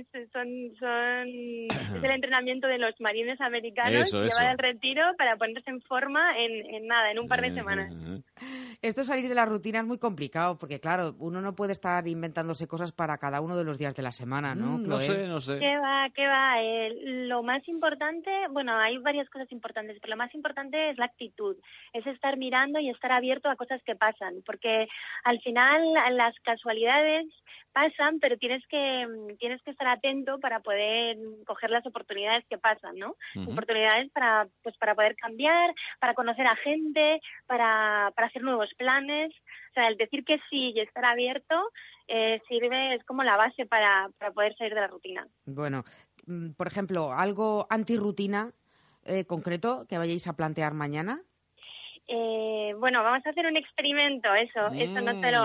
el entrenamiento de los marines americanos que van al retiro para ponerse en forma en un par de semanas. Esto salir de la rutina es muy complicado, porque claro, uno no puede estar inventándose cosas para cada uno de los días de la semana, ¿no? No sé. ¿Qué va? Lo más importante, bueno, hay varias cosas importantes, pero lo más importante es la actitud, es estar mirando y estar abierto a cosas que pasan, porque al final las casualidades pasan, pero tienes que estar atento para poder coger las oportunidades que pasan, ¿no? Oportunidades para poder cambiar, para conocer a gente, para hacer nuevos planes. O sea, el decir que sí y estar abierto sirve, es como la base para poder salir de la rutina. Bueno, por ejemplo, algo antirrutina concreto que vayáis a plantear mañana. Bueno, vamos a hacer un experimento, eso no te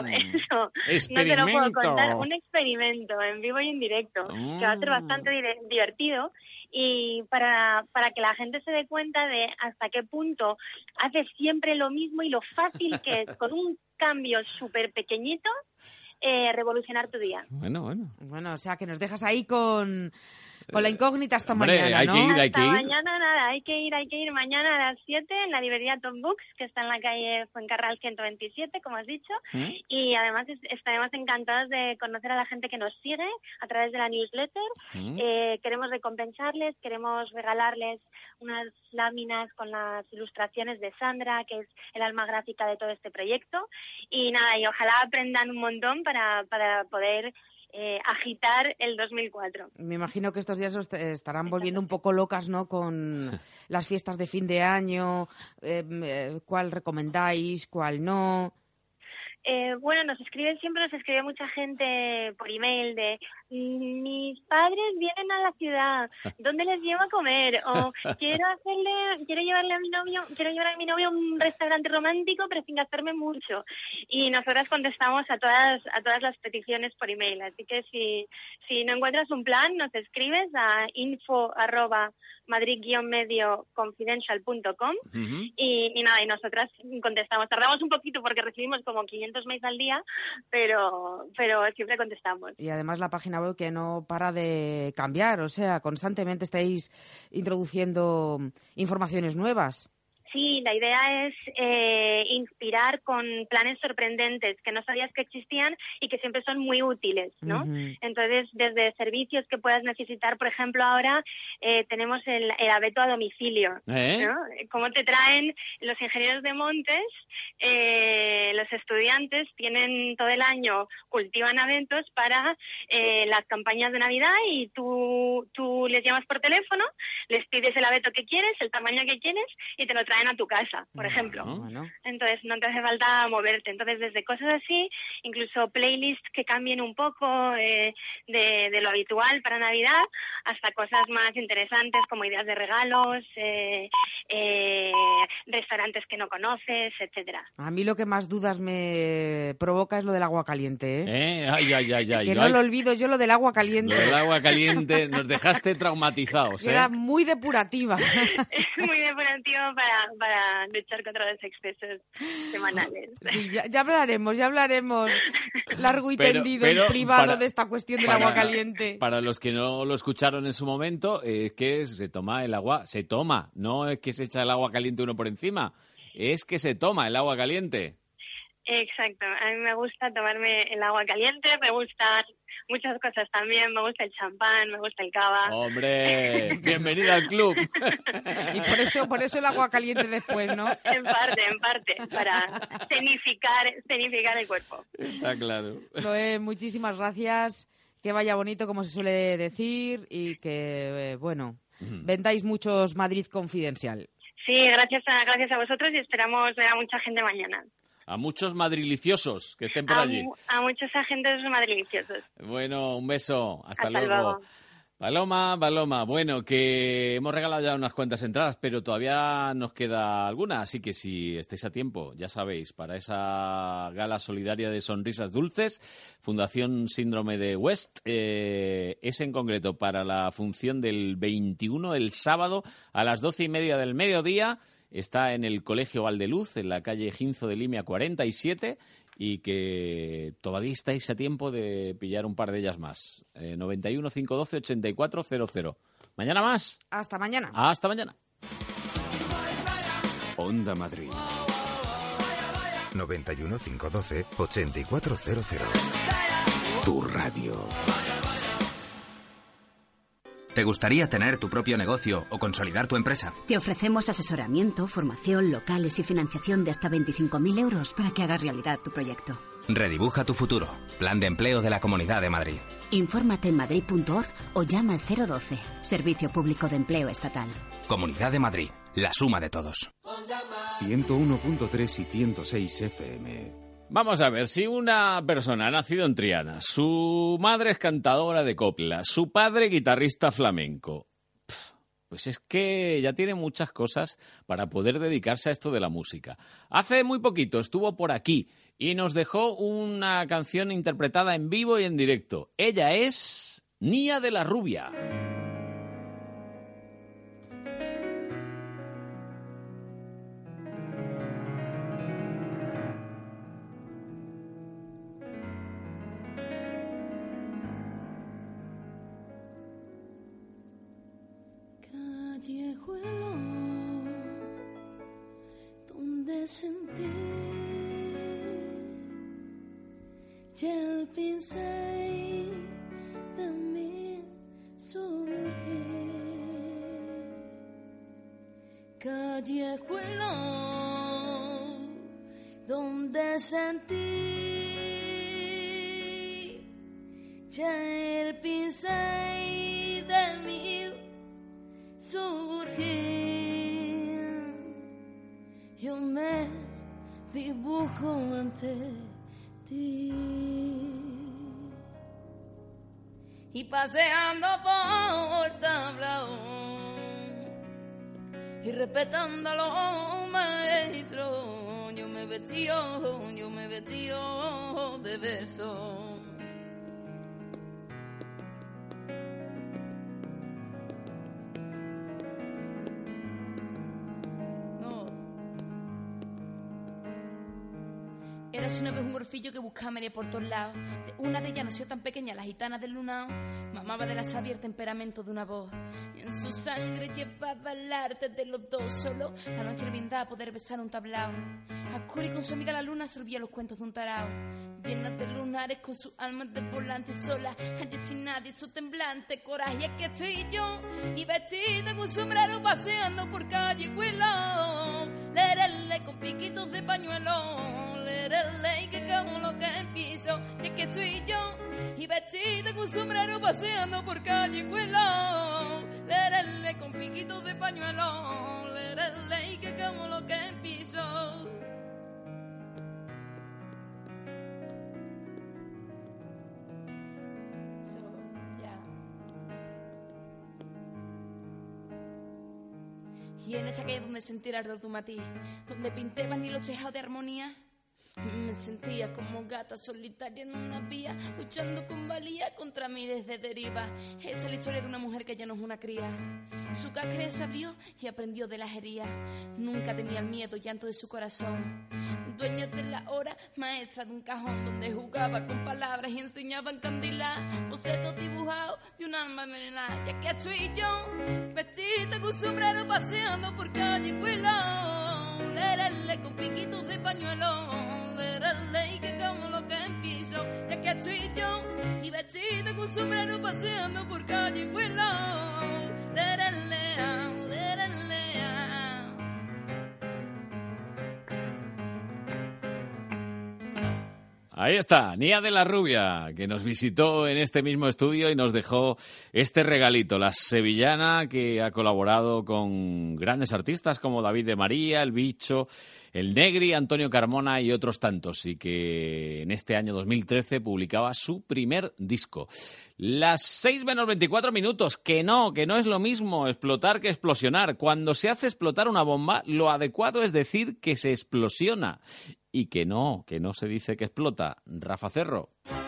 lo puedo contar, un experimento en vivo y en directo, que va a ser bastante divertido, y para que la gente se dé cuenta de hasta qué punto haces siempre lo mismo y lo fácil que es, con un cambio súper pequeñito, revolucionar tu día. Bueno, o sea, que nos dejas ahí con la incógnita hasta mañana, hay ¿no? que ir. Mañana nada, hay que ir mañana a las 7 en la librería Top Books, que está en la calle Fuencarral 127, como has dicho, y además estaremos encantados de conocer a la gente que nos sigue a través de la newsletter. Queremos recompensarles, queremos regalarles unas láminas con las ilustraciones de Sandra, que es el alma gráfica de todo este proyecto, y nada, y ojalá aprendan un montón para poder agitar el 2004. Me imagino que estos días os estarán volviendo un poco locas, ¿no? Con las fiestas de fin de año, ¿cuál recomendáis, cuál no? Bueno, nos escribe mucha gente por email de mis padres vienen a la ciudad, ¿dónde les llevo a comer? O quiero llevar a mi novio a un restaurante romántico pero sin gastarme mucho. Y nosotras contestamos a todas las peticiones por email, así que si no encuentras un plan, nos escribes a info@madrid-medioconfidential.com y nada, y nosotras contestamos. Tardamos un poquito porque recibimos como 500 mails al día, pero siempre contestamos. Y además la página web que no para de cambiar, o sea, constantemente estáis introduciendo informaciones nuevas. Sí, la idea es inspirar con planes sorprendentes que no sabías que existían y que siempre son muy útiles, ¿no? Entonces, desde servicios que puedas necesitar, por ejemplo, ahora tenemos el abeto a domicilio, ¿no? Cómo te traen los ingenieros de montes, los estudiantes tienen todo el año, cultivan abetos para las campañas de Navidad y tú les llamas por teléfono, les pides el abeto que quieres, el tamaño que quieres y te lo traen a tu casa, por ejemplo. Entonces no te hace falta moverte. Entonces desde cosas así, incluso playlists que cambien un poco de lo habitual para Navidad, hasta cosas más interesantes como ideas de regalos, restaurantes que no conoces, etcétera. A mí lo que más dudas me provoca es lo del agua caliente, ¿eh? Ay. Que no lo olvido yo, lo del agua caliente. Lo del agua caliente, nos dejaste traumatizados, Era muy depurativa. Es muy depurativa para luchar contra los excesos semanales. Sí, ya hablaremos largo y tendido en privado de esta cuestión del agua caliente. Para los que no lo escucharon en su momento, que se toma el agua, no es que se echa el agua caliente uno por encima, es que se toma el agua caliente. Exacto, a mí me gusta tomarme el agua caliente, me gustan muchas cosas también, me gusta el champán, me gusta el cava. ¡Hombre! ¡Bienvenida al club! Y por eso el agua caliente después, ¿no? En parte, para tenificar el cuerpo. Está claro. Noé, muchísimas gracias, que vaya bonito, como se suele decir, y que, vendáis muchos Madrid Confidencial. Sí, gracias a vosotros y esperamos ver a mucha gente mañana. A muchos madriliciosos que estén por allí. A muchos agentes madriliciosos. Bueno, un beso. Hasta luego. Paloma. Bueno, que hemos regalado ya unas cuantas entradas, pero todavía nos queda alguna. Así que si estáis a tiempo, ya sabéis, para esa gala solidaria de Sonrisas Dulces, Fundación Síndrome de West, es en concreto para la función del 21, el sábado, a las 12:30 del mediodía. Está en el Colegio Valdeluz, en la calle Ginzo de Limia 47, y que todavía estáis a tiempo de pillar un par de ellas más. 91 512 8400. ¿Mañana más? Hasta mañana. Hasta mañana. Onda Madrid. 91 512 8400. Tu radio. ¿Te gustaría tener tu propio negocio o consolidar tu empresa? Te ofrecemos asesoramiento, formación, locales y financiación de hasta 25.000 euros para que hagas realidad tu proyecto. Redibuja tu futuro. Plan de empleo de la Comunidad de Madrid. Infórmate en madrid.org o llama al 012. Servicio Público de Empleo Estatal. Comunidad de Madrid. La suma de todos. 101.3 y 106 FM. Vamos a ver, si una persona ha nacido en Triana, su madre es cantadora de copla, su padre guitarrista flamenco, pues es que ya tiene muchas cosas para poder dedicarse a esto de la música. Hace muy poquito estuvo por aquí y nos dejó una canción interpretada en vivo y en directo. Ella es Nia de la Rubia. Callejuelo donde sentí y el pincel de mi surgir. Callejuelo donde sentí y el pincel de mi surgir. Yo me dibujo ante ti y paseando por tablao y respetando a los maestros, yo me vestí de verso. Érase una vez un orfillo que buscaba María por todos lados. De una de ellas nació tan pequeña la gitana del lunao. Mamaba de la savia el temperamento de una voz. Y en su sangre llevaba el arte de los dos. Solo la noche le brindaba poder besar un tablao. Ascuri con su amiga la luna sorbía los cuentos de un tarao. Llena de lunares con su alma de volante sola. Allí sin nadie, su temblante coraje. Aquí estoy yo y vestida con sombrero paseando por Callejuelo. Lerele con piquitos de pañuelo. Lerele que como lo que piso. Y aquí estoy yo y vestida con sombrero paseando por Callejuelo. Lerele con piquitos de pañuelo. Lerele que como lo que piso. Y en esa calle donde sentí el ardor de un matiz, donde pintaban y los tejados de armonía, Me sentía como gata solitaria en una vía, luchando con valía contra miles de derivas. Esta es la historia de una mujer que ya no es una cría. Su cáscara se abrió y aprendió de las heridas. Nunca temía el miedo, llanto de su corazón. Dueña de la hora, maestra de un cajón donde jugaba con palabras y enseñaba a encandilar. Bocetos dibujados de un alma envenenada. Y aquí estoy yo, vestida con sombrero, paseando por calle Willow. Lerele con piquitos de pañuelo. Lerele que como lo que empiezo. Y aquí estoy yo, y vestida con sombrero, paseando por calle Willow. Lerele, lerele. Ahí está, Nia de la Rubia, que nos visitó en este mismo estudio y nos dejó este regalito, la sevillana, que ha colaborado con grandes artistas como David de María, El Bicho, El Negri, Antonio Carmona y otros tantos, y que en este año 2013 publicaba su primer disco. Las 6 menos 24 minutos, que no es lo mismo explotar que explosionar. Cuando se hace explotar una bomba, lo adecuado es decir que se explosiona. Y que no se dice que explota. Rafa Cerro.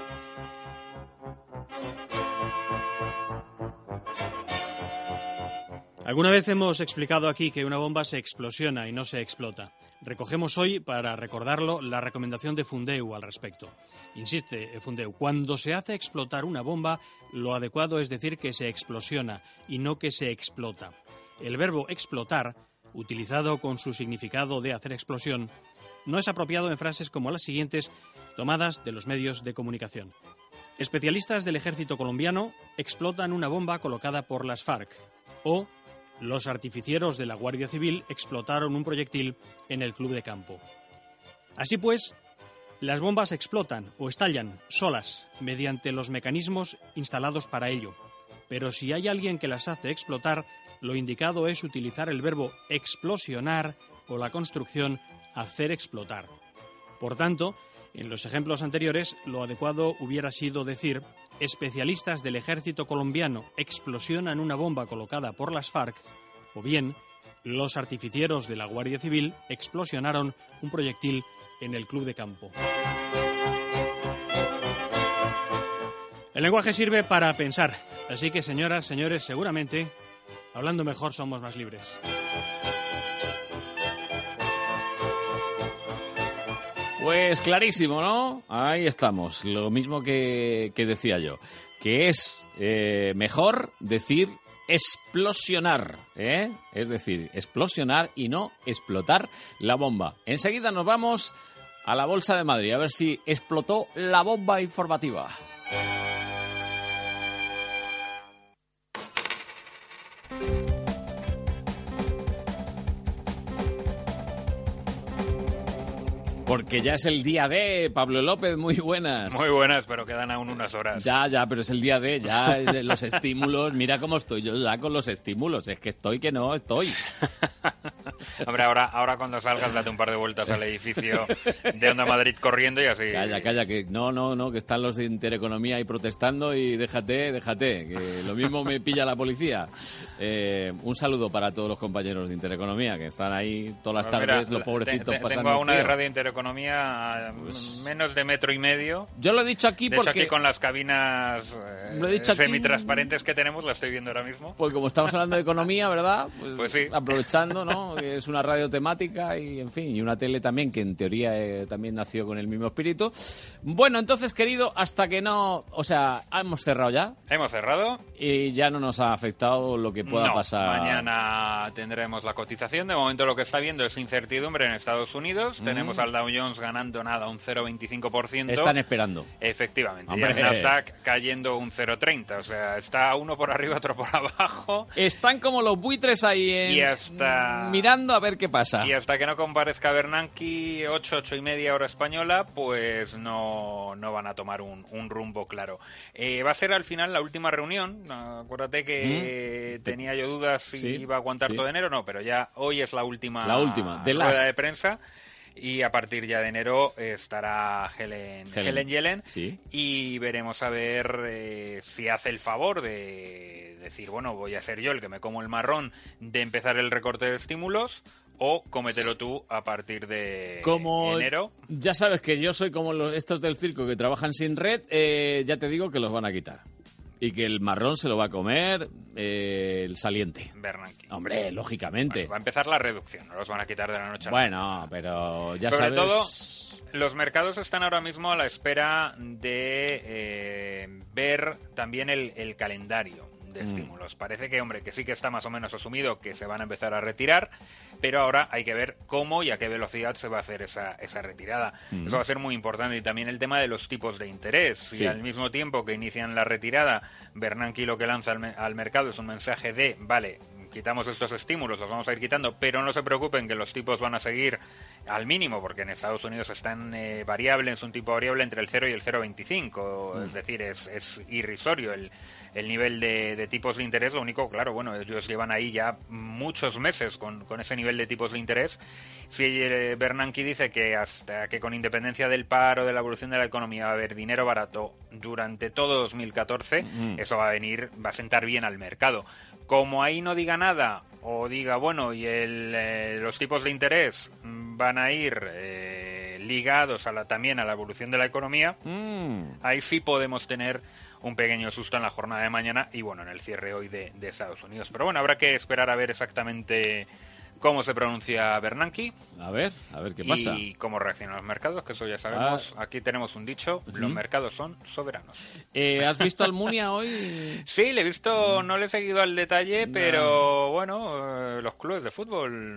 Alguna vez hemos explicado aquí que una bomba se explosiona y no se explota. Recogemos hoy, para recordarlo, la recomendación de Fundeu al respecto. Insiste Fundeu, cuando se hace explotar una bomba, lo adecuado es decir que se explosiona y no que se explota. El verbo explotar, utilizado con su significado de hacer explosión, no es apropiado en frases como las siguientes, tomadas de los medios de comunicación. Especialistas del ejército colombiano explotan una bomba colocada por las FARC. O los artificieros de la Guardia Civil explotaron un proyectil en el club de campo. Así pues, las bombas explotan o estallan solas mediante los mecanismos instalados para ello. Pero si hay alguien que las hace explotar, lo indicado es utilizar el verbo explosionar o la construcción hacer explotar. Por tanto, en los ejemplos anteriores, lo adecuado hubiera sido decir: especialistas del ejército colombiano explosionan una bomba colocada por las FARC, o bien, los artificieros de la Guardia Civil explosionaron un proyectil en el club de campo. El lenguaje sirve para pensar, así que señoras, señores, seguramente, hablando mejor somos más libres. Pues clarísimo, ¿no? Ahí estamos. Lo mismo que decía yo. Que es mejor decir explosionar, ¿eh? Es decir, explosionar y no explotar la bomba. Enseguida nos vamos a la Bolsa de Madrid a ver si explotó la bomba informativa. Porque ya es el día de Pablo López, muy buenas. Muy buenas, pero quedan aún unas horas. Ya, pero es el día de, ya los estímulos, mira cómo estoy yo ya con los estímulos, es que estoy que no estoy. Hombre, ahora cuando salgas date un par de vueltas al edificio de Onda Madrid corriendo y así. Calla, que no, que están los de Intereconomía ahí protestando y déjate, que lo mismo me pilla la policía. Un saludo para todos los compañeros de Intereconomía que están ahí todas las tardes, los pobrecitos pasando tengo a una frío. de Radio Intereconomía a menos de 1,5 metros. Yo lo he dicho aquí de porque... hecho, aquí con las cabinas semitransparentes que tenemos, la estoy viendo ahora mismo. Pues como estamos hablando de economía, ¿verdad? Pues sí. Aprovechando, ¿no? Que es una radio temática y, en fin, y una tele también que en teoría también nació con el mismo espíritu. Bueno, entonces, querido, hasta que no... O sea, ¿hemos cerrado ya? Hemos cerrado. Y ya no nos ha afectado lo que pueda pasar. Mañana tendremos la cotización. De momento lo que está viendo es incertidumbre en Estados Unidos. Tenemos al Dow Jones ganando nada, un 0,25%. Están esperando. Efectivamente. Hombre. Y el Nasdaq cayendo un 0,30%. O sea, está uno por arriba, otro por abajo. Están como los buitres ahí mirando a ver qué pasa. Y hasta que no comparezca Bernanke, 8 y media hora española, pues no van a tomar un rumbo claro. Va a ser al final la última reunión. Acuérdate que tenía yo dudas si iba a aguantar todo enero. No, pero ya hoy es la última rueda de prensa. Y a partir ya de enero estará Helen Yellen y veremos a ver si hace el favor de decir, bueno, voy a ser yo el que me como el marrón de empezar el recorte de estímulos, o cómetelo tú a partir de Como enero. Ya sabes que yo soy como estos del circo que trabajan sin red, ya te digo que los van a quitar. Y que el marrón se lo va a comer el saliente. Bernanke. Hombre, lógicamente. Bueno, va a empezar la reducción, no los van a quitar de la noche a la mañana. Bueno, pero ya Sobre sabes... todo, los mercados están ahora mismo a la espera de ver también el calendario de estímulos. Parece que, hombre, que sí que está más o menos asumido que se van a empezar a retirar, pero ahora hay que ver cómo y a qué velocidad se va a hacer esa retirada. Eso va a ser muy importante. Y también el tema de los tipos de interés. Sí. Si al mismo tiempo que inician la retirada, Bernanke lo que lanza al mercado es un mensaje de, vale, quitamos estos estímulos, los vamos a ir quitando, pero no se preocupen que los tipos van a seguir al mínimo, porque en Estados Unidos están variables, un tipo variable entre el 0 y el 0,25, es decir, es irrisorio el nivel de tipos de interés. Lo único, claro, bueno, ellos llevan ahí ya muchos meses con ese nivel de tipos de interés. Si Bernanke dice que hasta que con independencia del paro, de la evolución de la economía, va a haber dinero barato durante todo 2014, eso va a sentar bien al mercado. Como ahí no diga nada, o diga, bueno, y los tipos de interés van a ir ligados también a la evolución de la economía, ahí sí podemos tener un pequeño susto en la jornada de mañana y, bueno, en el cierre hoy de Estados Unidos. Pero bueno, habrá que esperar a ver exactamente cómo se pronuncia Bernanke. A ver qué pasa. Y cómo reaccionan los mercados, que eso ya sabemos. Aquí tenemos un dicho, los mercados son soberanos. ¿Has visto al Munia hoy? Sí, le he visto, no le he seguido al detalle, pero bueno, los clubes de fútbol...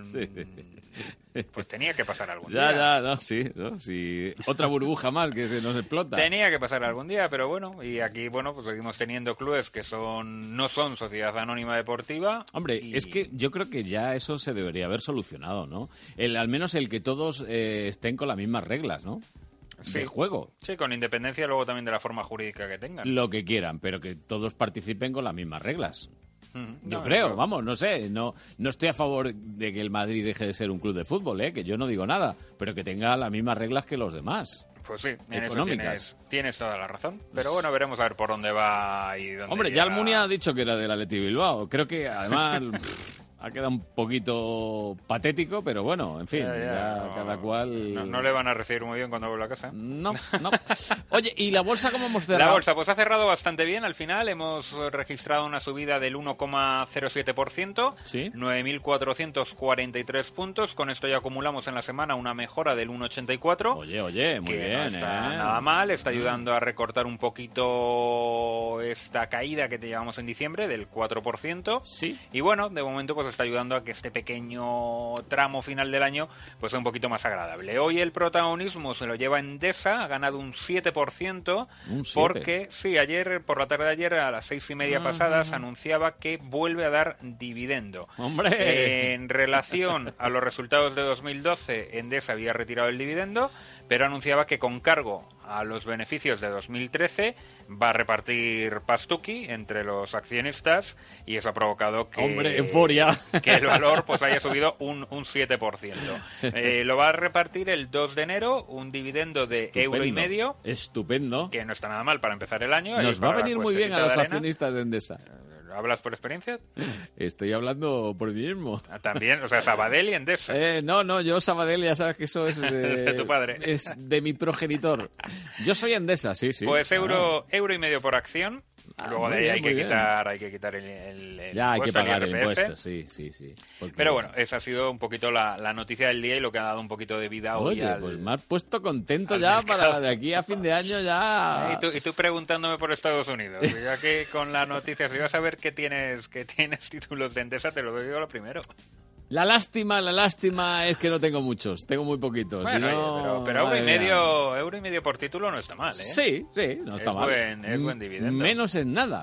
Pues tenía que pasar algún día. Sí. Otra burbuja más que se nos explota. Tenía que pasar algún día, pero bueno, y aquí, bueno, pues seguimos teniendo clubes que no son sociedad anónima deportiva. Hombre, es que yo creo que ya eso se debería haber solucionado, ¿no? Al menos el que todos estén con las mismas reglas, ¿no? Sí. De juego. Sí, con independencia luego también de la forma jurídica que tengan. Lo que quieran, pero que todos participen con las mismas reglas. Yo No, creo, eso. vamos, no sé, no estoy a favor de que el Madrid deje de ser un club de fútbol, que yo no digo nada, pero que tenga las mismas reglas que los demás. Pues sí, en económicas. eso tienes toda la razón. Pero bueno, veremos a ver por dónde va y dónde Hombre, llega. ya el Munia ha dicho que era del Athletic Bilbao. Creo que además ha quedado un poquito patético, pero bueno, en fin, ya cada cual... No le van a recibir muy bien cuando vuelva a casa. No. Oye, ¿y la bolsa cómo hemos cerrado? La bolsa pues ha cerrado bastante bien al final. Hemos registrado una subida del 1,07%, ¿Sí? 9.443 puntos. Con esto ya acumulamos en la semana una mejora del 1,84. Oye, muy bien. No está nada mal, está ayudando a recortar un poquito esta caída que te llevamos en diciembre del 4%. Sí. Y bueno, de momento pues está ayudando a que este pequeño tramo final del año pues sea un poquito más agradable. Hoy el protagonismo se lo lleva Endesa, ha ganado un 7%, porque sí, ayer, por la tarde de ayer, a las 6:30 pasadas, anunciaba que vuelve a dar dividendo. ¡Hombre! En relación a los resultados de 2012, Endesa había retirado el dividendo, pero anunciaba que con cargo a los beneficios de 2013 va a repartir pastuqui entre los accionistas y eso ha provocado que, ¡hombre, euforia! Que el valor pues haya subido un 7%. Lo va a repartir el 2 de enero, un dividendo de €1,5. Estupendo. Que no está nada mal para empezar el año. Nos va a venir muy bien a los accionistas de Endesa. ¿Hablas por experiencia? Estoy hablando por mí mismo. También, o sea, Sabadell y Endesa. No, yo Sabadell ya sabes que eso es de tu padre. Es de mi progenitor. Yo soy Endesa, sí. Pues €1,5 por acción. Luego de ahí hay que quitar el ya hay que pagar el IRPF. impuesto, sí. Porque... Pero bueno, esa ha sido un poquito la noticia del día y lo que ha dado un poquito de vida hoy. Oye, pues me has puesto contento ya mercado. Para de aquí a fin de año ya. Y tú preguntándome por Estados Unidos. Ya que con la noticia, si vas a ver que tienes títulos de Endesa, te lo digo lo primero. La lástima es que no tengo muchos, tengo muy poquitos. Bueno, si no, pero €1,5 por título no está mal, ¿eh? Sí, no está mal. Es buen dividendo. Menos es nada.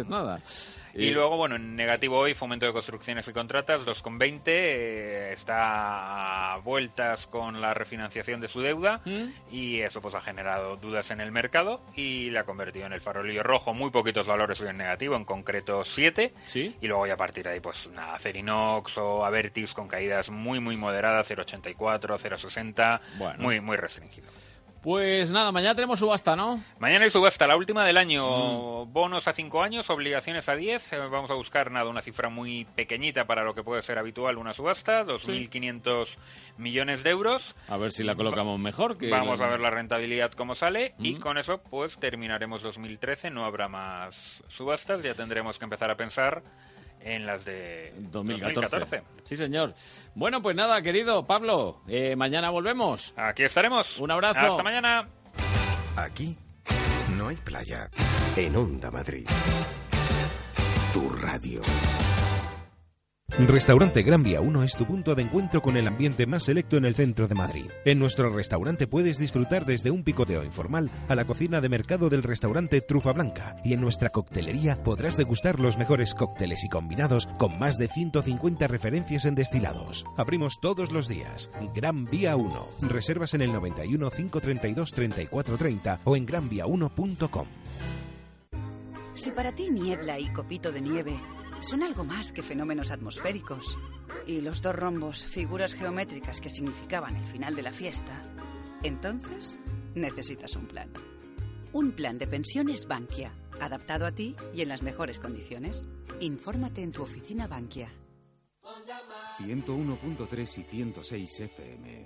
Y luego, bueno, en negativo hoy, Fomento de Construcciones y Contratas, 2,20, está a vueltas con la refinanciación de su deuda y eso pues ha generado dudas en el mercado y la ha convertido en el farolillo rojo. Muy poquitos valores hoy en negativo, en concreto 7. ¿Sí? Y luego ya a partir de ahí, pues nada, Acerinox o Abertis con caídas muy moderadas, 0,84, 0,60, muy restringido. Pues nada, mañana tenemos subasta, ¿no? Mañana hay subasta, la última del año. Bonos a 5 años, obligaciones a 10. Vamos a buscar una cifra muy pequeñita para lo que puede ser habitual una subasta, 2.500 millones de euros. A ver si la colocamos mejor. Vamos a ver la rentabilidad cómo sale y con eso pues terminaremos 2013, no habrá más subastas, ya tendremos que empezar a pensar en las de 2014. Sí, señor. Bueno, pues nada, querido Pablo, mañana volvemos. Aquí estaremos. Un abrazo. Hasta mañana. Aquí no hay playa. En Onda Madrid. Tu radio. Restaurante Gran Vía 1 es tu punto de encuentro con el ambiente más selecto en el centro de Madrid. En nuestro restaurante puedes disfrutar desde un picoteo informal a la cocina de mercado del restaurante Trufa Blanca, y en nuestra coctelería podrás degustar los mejores cócteles y combinados con más de 150 referencias en destilados. Abrimos todos los días. Gran Vía 1. Reservas en el 91 532 3430 o en granvia1.com. Si para ti niebla y copito de nieve son algo más que fenómenos atmosféricos, y los 2 rombos, figuras geométricas que significaban el final de la fiesta, entonces necesitas un plan. Un plan de pensiones Bankia, adaptado a ti y en las mejores condiciones. Infórmate en tu oficina Bankia. 101.3 y 106 FM.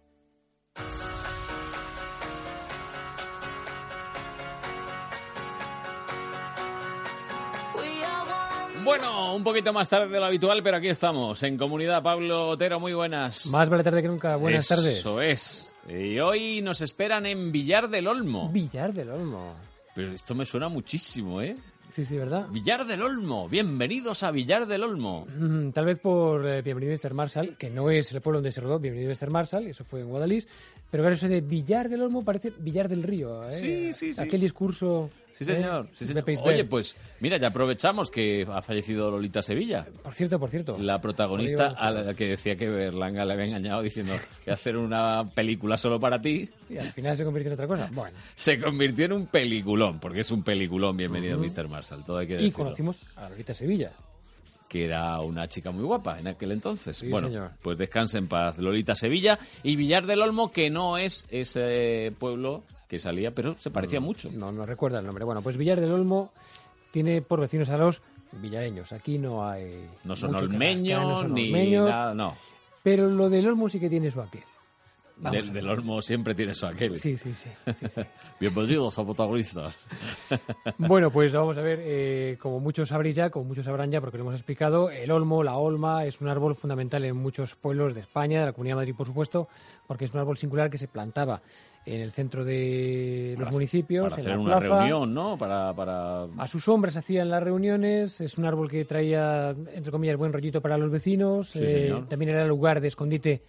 Bueno, un poquito más tarde de lo habitual, pero aquí estamos, en comunidad. Pablo Otero, muy buenas. Más vale tarde que nunca, buenas tardes. Eso es. Y hoy nos esperan en Villar del Olmo. Villar del Olmo. Pero esto me suena muchísimo, ¿eh? Sí, sí, ¿verdad? Villar del Olmo, bienvenidos a Villar del Olmo. Tal vez por Bienvenido Mr. Marshall, que no es el pueblo donde se rodó Bienvenido Mr. Marshall, eso fue en Guadalís, pero claro, eso de Villar del Olmo parece Villar del Río, ¿eh? Sí, sí, sí. Aquel discurso... Sí, señor. Sí, señor. Oye, pues mira, ya aprovechamos que ha fallecido Lolita Sevilla. Por cierto. La protagonista a la que decía que Berlanga le había engañado diciendo que hacer una película solo para ti. Y al final se convirtió en otra cosa. Bueno. Se convirtió en un peliculón, porque es un peliculón, Bienvenido Mr. Marshall, todo hay que decirlo. Y conocimos a Lolita Sevilla. Que era una chica muy guapa en aquel entonces. Sí, bueno, señor. Pues descanse en paz Lolita Sevilla. Y Villar del Olmo, que no es ese pueblo que salía, pero se parecía mucho. No recuerda el nombre. Bueno, pues Villar del Olmo tiene por vecinos a los villareños. Aquí no hay... No son olmeños, ni nada, no. Pero lo del Olmo sí que tiene su aquel. Del Olmo siempre tiene su aquel. Sí. Bienvenidos a protagonistas. Bueno, pues vamos a ver, como muchos sabréis ya, como muchos sabrán ya, porque lo hemos explicado, el olmo, la olma, es un árbol fundamental en muchos pueblos de España, de la Comunidad de Madrid, por supuesto, porque es un árbol singular que se plantaba en el centro de los municipios, para en hacer la una plaza. reunión, ¿no? Para... A sus sombras se hacían las reuniones, es un árbol que traía, entre comillas, buen rollito para los vecinos, Sí, señor. También era lugar de escondite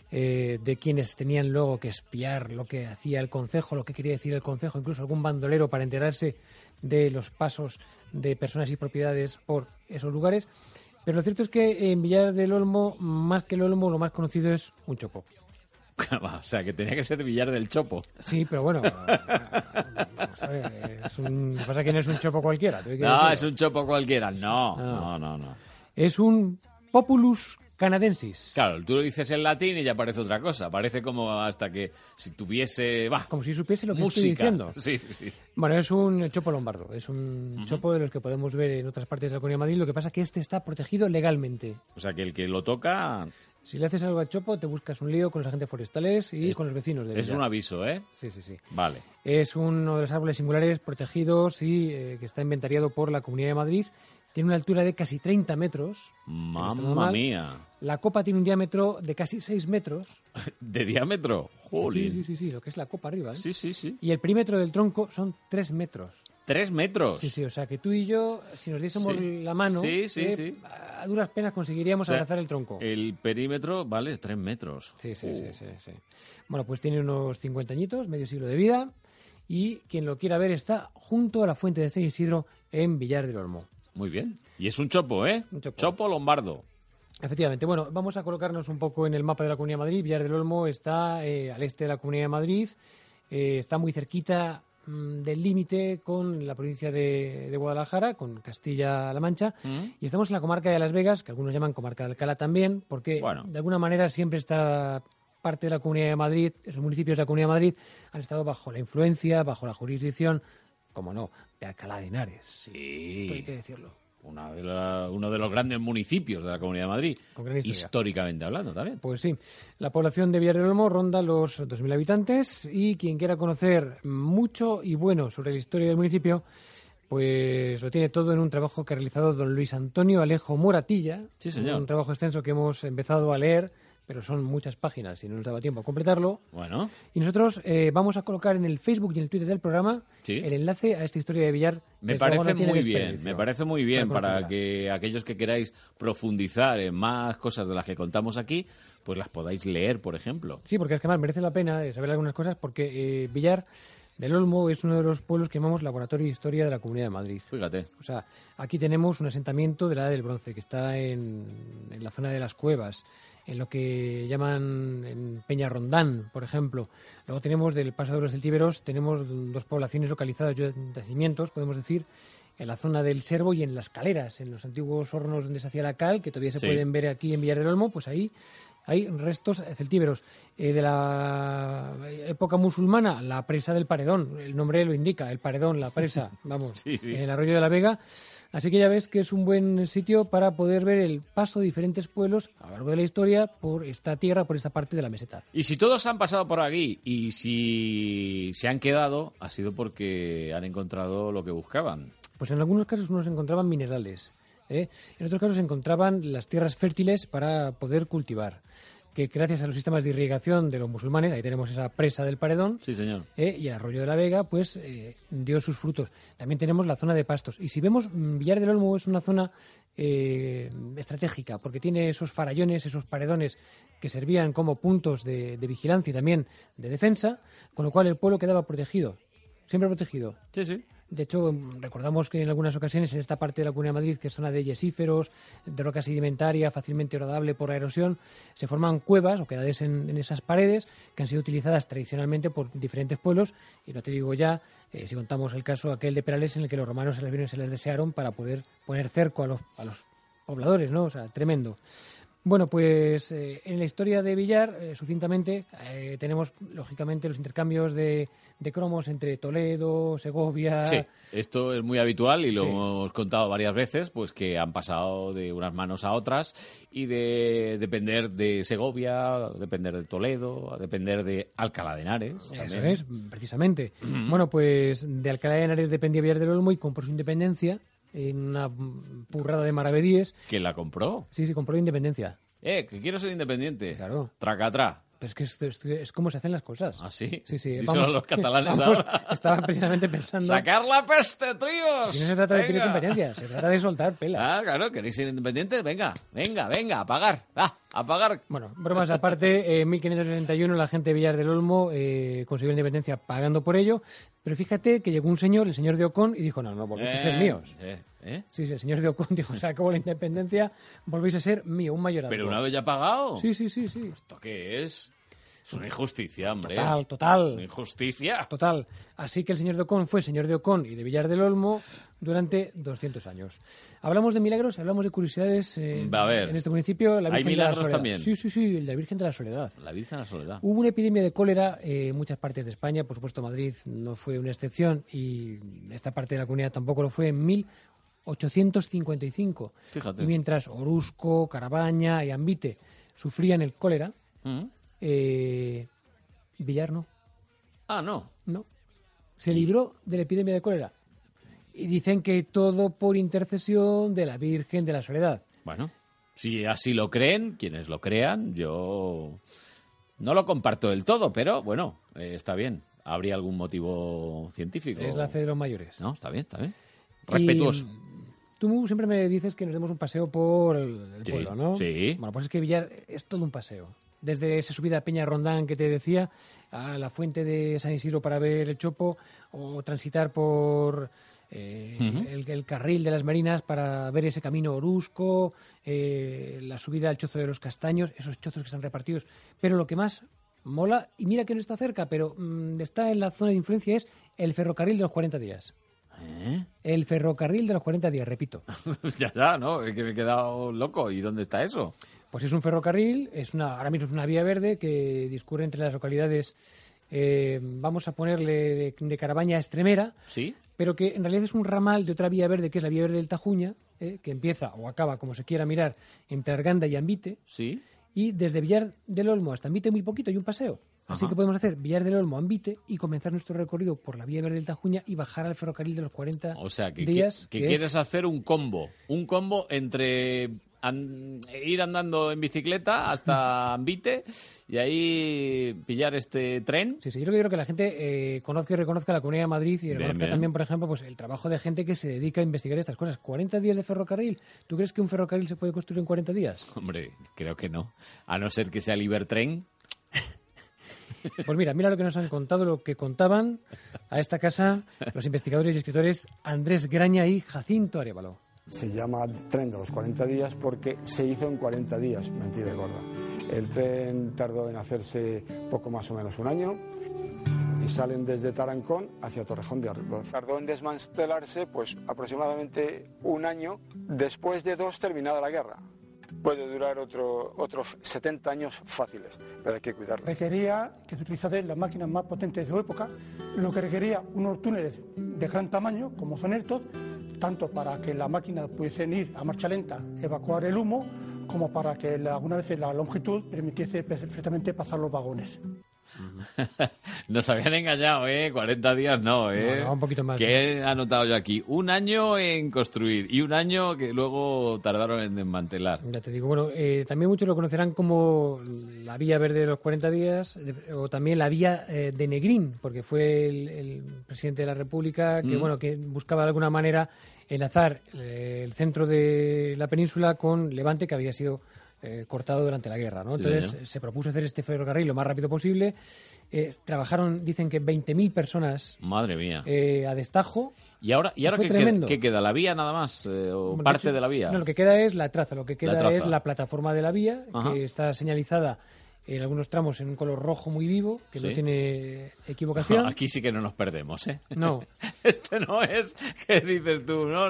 de quienes tenían luego que espiar lo que hacía el concejo, lo que quería decir el concejo, incluso algún bandolero para enterarse de los pasos de personas y propiedades por esos lugares. Pero lo cierto es que en Villar del Olmo, más que el Olmo, lo más conocido es un chopo. O sea, que tenía que ser Villar del Chopo. Sí, pero bueno, vamos a ver, lo que pasa es que no es un chopo cualquiera. No, es un chopo cualquiera. No. Es un Populus canadensis. Claro, tú lo dices en latín y ya parece otra cosa. Parece como hasta que si tuviese... Como si supiese lo que música. estoy diciendo. Sí. Bueno, es un chopo lombardo. Es un chopo de los que podemos ver en otras partes de la Comunidad de Madrid. Lo que pasa es que este está protegido legalmente. O sea, que el que lo toca... Si le haces algo al chopo, te buscas un lío con los agentes forestales y con los vecinos de Villar. Es un aviso, ¿eh? Sí. Vale. Es uno de los árboles singulares protegidos y que está inventariado por la Comunidad de Madrid. Tiene una altura de casi 30 metros. ¡Mamma mía! La copa tiene un diámetro de casi 6 metros. ¿De diámetro? ¡Jolín! Sí, lo que es la copa arriba. ¿eh? Sí. Y el perímetro del tronco son 3 metros. ¿3 metros? Sí, o sea que tú y yo, si nos diésemos la mano, sí. a duras penas conseguiríamos abrazar el tronco. El perímetro vale 3 metros. Sí. Bueno, pues tiene unos 50 añitos, medio siglo de vida, y quien lo quiera ver está junto a la fuente de San Isidro en Villar del Olmo. Muy bien. Y es un chopo, ¿eh? Un chopo. Chopo lombardo. Efectivamente. Bueno, vamos a colocarnos un poco en el mapa de la Comunidad de Madrid. Villar del Olmo está al este de la Comunidad de Madrid. Está muy cerquita del límite con la provincia de Guadalajara, con Castilla-La Mancha. Y estamos en la comarca de Las Vegas, que algunos llaman comarca de Alcalá también, porque de alguna manera siempre está parte de la Comunidad de Madrid, esos municipios de la Comunidad de Madrid, han estado bajo la influencia, bajo la jurisdicción, como no, de Alcalá de Henares. Sí. Esto hay que decirlo. Uno de los grandes municipios de la Comunidad de Madrid, históricamente hablando también. Pues sí, la población de Villar del Olmo ronda los 2.000 habitantes y quien quiera conocer mucho y bueno sobre la historia del municipio, pues lo tiene todo en un trabajo que ha realizado don Luis Antonio Alejo Moratilla. Sí, señor. Un trabajo extenso que hemos empezado a leer, pero son muchas páginas y no nos daba tiempo a completarlo. Bueno. Y nosotros vamos a colocar en el Facebook y en el Twitter del programa el enlace a esta historia de Villar. Me parece muy bien para que aquellos que queráis profundizar en más cosas de las que contamos aquí, pues las podáis leer, por ejemplo. Sí, porque es que además merece la pena saber algunas cosas, porque Villar del Olmo es uno de los pueblos que llamamos Laboratorio de Historia de la Comunidad de Madrid. Fíjate. O sea, aquí tenemos un asentamiento de la Edad del Bronce que está en la zona de las cuevas, en lo que llaman en Peñarrondán, por ejemplo. Luego tenemos del Paso de los Celtíberos, tenemos dos poblaciones localizadas, yacimientos, podemos decir, en la zona del Servo y en las Caleras, en los antiguos hornos donde se hacía la cal, que todavía se pueden ver aquí en Villar del Olmo, pues ahí hay restos celtíberos. De la época musulmana, la presa del Paredón, el nombre lo indica, el Paredón, la presa, vamos, en el arroyo de la Vega. Así que ya ves que es un buen sitio para poder ver el paso de diferentes pueblos a lo largo de la historia por esta tierra, por esta parte de la meseta. Y si todos han pasado por aquí y si se han quedado, ha sido porque han encontrado lo que buscaban. Pues en algunos casos unos encontraban minerales, en otros casos se encontraban las tierras fértiles para poder cultivar, que gracias a los sistemas de irrigación de los musulmanes, ahí tenemos esa presa del Paredón, sí, señor, y el arroyo de la Vega, pues dio sus frutos. También tenemos la zona de pastos. Y si vemos, Villar del Olmo es una zona estratégica, porque tiene esos farallones, esos paredones que servían como puntos de vigilancia y también de defensa, con lo cual el pueblo quedaba protegido, siempre protegido. Sí, sí. De hecho, recordamos que en algunas ocasiones en esta parte de la Comunidad de Madrid, que es zona de yesíferos, de roca sedimentaria, fácilmente horadable por la erosión, se forman cuevas o quedades en esas paredes que han sido utilizadas tradicionalmente por diferentes pueblos. Y no te digo ya, si contamos el caso aquel de Perales, en el que los romanos se les vieron y se les desearon para poder poner cerco a los pobladores, ¿no? O sea, tremendo. Bueno, pues en la historia de Villar, sucintamente, tenemos lógicamente los intercambios de cromos entre Toledo, Segovia. Sí, esto es muy habitual y lo hemos contado varias veces, pues que han pasado de unas manos a otras y de depender de Segovia, depender de Toledo, a depender de Alcalá de Henares. Eso también. es, precisamente. Bueno, pues de Alcalá de Henares dependía Villar del Olmo y compró su independencia en una burrada de maravedíes. ¿Quién la compró? Sí, compró independencia. Que quiero ser independiente. Claro. Tracatrá. Pero es que esto es como se hacen las cosas. ¿Ah, sí? Sí. Díselo a los catalanes ahora. Estaba precisamente pensando... ¡Sacar la peste, tríos! Si no se trata de pedir competencia, se trata de soltar pela. Ah, claro, ¿queréis ser independientes? Venga, a pagar. A pagar. Bueno, bromas aparte, en 1561 la gente de Villar del Olmo consiguió la independencia pagando por ello, pero fíjate que llegó un señor, el señor de Ocón, y dijo, no, volvéis a ser míos. Sí, el señor de Ocón dijo, se acabó la independencia, volvéis a ser mío, un mayorazgo. ¿Pero una vez ya pagado? Sí. ¿Esto qué es? Es una injusticia, hombre. Total. Una injusticia. Total. Así que el señor de Ocón fue señor de Ocón y de Villar del Olmo durante 200 años. Hablamos de milagros, hablamos de curiosidades en este municipio. La Virgen ¿Hay milagros de la también? Sí, la Virgen de la Soledad. La Virgen de la Soledad. Hubo una epidemia de cólera en muchas partes de España, por supuesto Madrid no fue una excepción y esta parte de la comunidad tampoco lo fue, en 1855. Fíjate. Y mientras Orusco, Carabaña y Ambite sufrían el cólera, Villar no. Ah, no. No. Se libró de la epidemia de cólera. Y dicen que todo por intercesión de la Virgen de la Soledad. Bueno, si así lo creen, quienes lo crean, yo no lo comparto del todo, pero bueno, está bien. ¿Habría algún motivo científico? Es la fe de los mayores. No, está bien. Respetuoso. Tú siempre me dices que nos demos un paseo por el pueblo, ¿no? Sí. Bueno, pues es que Villar es todo un paseo. Desde esa subida a Peñarrondán que te decía, a la fuente de San Isidro para ver el Chopo, o transitar por el carril de las Marinas para ver ese camino Orusco, la subida al Chozo de los Castaños, esos chozos que están repartidos. Pero lo que más mola, y mira que no está cerca, pero está en la zona de influencia, es el ferrocarril de los 40 días. El ferrocarril de los 40 días, repito. Ya, ¿no? Es que me he quedado loco. ¿Y dónde está eso? Pues es un ferrocarril, ahora mismo es una vía verde que discurre entre las localidades, vamos a ponerle de Carabaña a Estremera, ¿sí? Pero que en realidad es un ramal de otra vía verde, que es la vía verde del Tajuña, que empieza o acaba, como se quiera mirar, entre Arganda y Ambite. Sí. Y desde Villar del Olmo hasta Ambite muy poquito, hay un paseo. Así que podemos hacer Villar del Olmo, Ambite y comenzar nuestro recorrido por la vía verde del Tajuña y bajar al ferrocarril de los 40 días. O sea, que quieres hacer un combo entre ir andando en bicicleta hasta Ambite y ahí pillar este tren. Sí, yo quiero que la gente conozca y reconozca la Comunidad de Madrid y reconozca también, por ejemplo, pues el trabajo de gente que se dedica a investigar estas cosas. 40 días de ferrocarril. ¿Tú crees que un ferrocarril se puede construir en 40 días? Hombre, creo que no. A no ser que sea el Ibertren. Pues mira lo que nos han contado, lo que contaban a esta casa los investigadores y escritores Andrés Graña y Jacinto Arévalo. Se llama tren de los 40 días porque se hizo en 40 días, mentira gorda. El tren tardó en hacerse poco más o menos un año y salen desde Tarancón hacia Torrejón de Ardoz. Tardó en desmantelarse pues aproximadamente un año después de 2 terminada la guerra. Puede durar otros 70 años fáciles, pero hay que cuidarlo. Requería que se utilizase las máquinas más potentes de su época, lo que requería unos túneles de gran tamaño, como son estos, tanto para que las máquinas pudiesen ir a marcha lenta, evacuar el humo, como para que algunas veces la longitud permitiese perfectamente pasar los vagones. Nos habían engañado, 40 días no, No, un poquito más. ¿Qué he anotado yo aquí? Un año en construir y un año que luego tardaron en desmantelar. Ya te digo, bueno, también muchos lo conocerán como la vía verde de los 40 días o también la vía de Negrín, porque fue el presidente de la República que buscaba de alguna manera enlazar el centro de la península con Levante, que había sido cortado durante la guerra, ¿no? Sí, entonces señor. se propuso hacer este ferrocarril lo más rápido posible. Trabajaron, dicen que 20.000 personas. Madre mía. A destajo. ¿Y ahora qué queda? ¿La vía nada más? ¿O parte de la vía? No, lo que queda es la traza. Lo que queda es la plataforma de la vía, Ajá. que está señalizada en algunos tramos en un color rojo muy vivo, que no tiene equivocación. Aquí sí que no nos perdemos, ¿eh? No. Este no es que dices tú, no.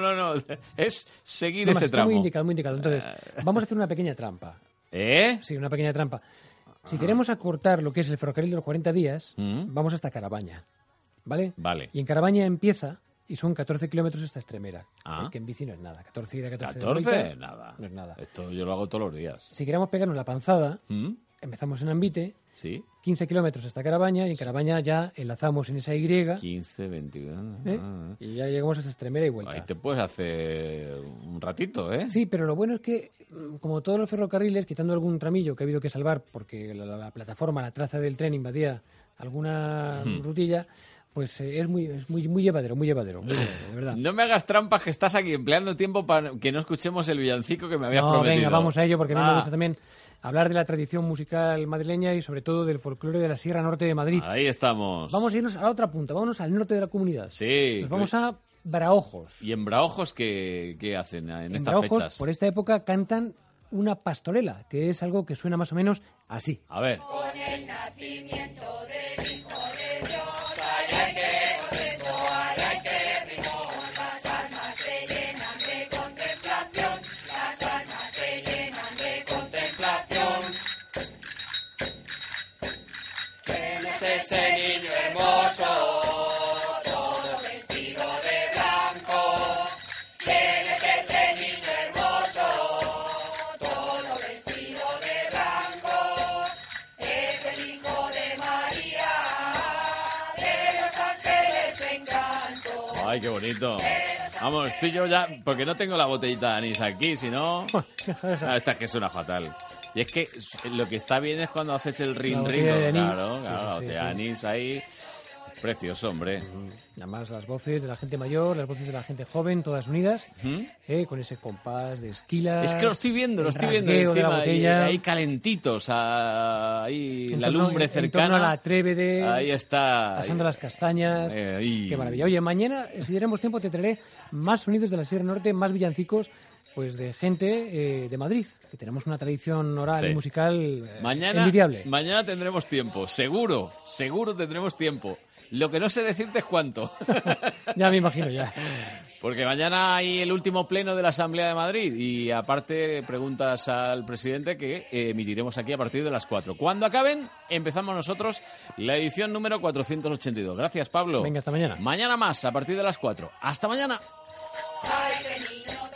Es seguir ese está tramo. muy indicado. Entonces, vamos a hacer una pequeña trampa. Sí, una pequeña trampa. Si queremos acortar lo que es el ferrocarril de los 40 días, vamos hasta Carabaña, ¿vale? Vale. Y en Carabaña empieza, y son 14 kilómetros hasta Estremera, que en bici no es nada. 14 ida, 14 de vuelta, nada. no es nada. Esto yo lo hago todos los días. Si queremos pegarnos la panzada, empezamos en Ambite, 15 kilómetros hasta Carabaña, y en Carabaña ya enlazamos en esa Y. 15, 21... Y ya llegamos hasta Estremera y vuelta. Ahí te puedes hacer un ratito, ¿eh? Sí, pero lo bueno es que, como todos los ferrocarriles, quitando algún tramillo que ha habido que salvar porque la plataforma, la traza del tren invadía alguna rutilla, pues es muy llevadero, de verdad. No me hagas trampas, que estás aquí empleando tiempo para que no escuchemos el villancico que me habías prometido. Venga, vamos a ello, porque a mí me gusta también hablar de la tradición musical madrileña y sobre todo del folclore de la Sierra Norte de Madrid. Ahí estamos. Vamos a irnos a la otra punta, vámonos al norte de la comunidad. Sí. Nos vamos a Braojos. ¿Y en Braojos qué hacen en estas Braojos, fechas? Por esta época cantan una pastorela, que es algo que suena más o menos así. A ver. Con el nacimiento del Hijo de Dios, ay, qué rico, ay, qué rico, las almas se llenan de contemplación, las almas se llenan de contemplación. ¿Quién es ese niño hermoso, todo vestido de blanco? ¿Quién es ese niño hermoso, todo vestido de blanco? Es el Hijo de María, de los ángeles encanto. Ay, qué bonito. Vamos, estoy yo ya, porque no tengo la botellita de anís aquí, si no... esta es que suena fatal. Y es que lo que está bien es cuando haces el rin. Claro, la botella de anís ahí. Es precioso, hombre. Y además las voces de la gente mayor, las voces de la gente joven, todas unidas, con ese compás de esquilas. Es que lo estoy viendo de encima, la botella. ahí calentitos, ahí la lumbre cercana. En torno a la Trévede, ahí está. pasando las castañas. Qué maravilla. Oye, mañana, si tenemos tiempo, te traeré más sonidos de la Sierra Norte, más villancicos, pues de gente de Madrid, que tenemos una tradición oral y musical envidiable. Mañana tendremos tiempo, seguro tendremos tiempo. Lo que no sé decirte es cuánto. Ya me imagino, ya. Porque mañana hay el último pleno de la Asamblea de Madrid y aparte preguntas al presidente que emitiremos aquí a partir de las 4. Cuando acaben, empezamos nosotros la edición número 482. Gracias, Pablo. Venga, hasta mañana. Mañana más, a partir de las 4. ¡Hasta mañana! Ay, qué niño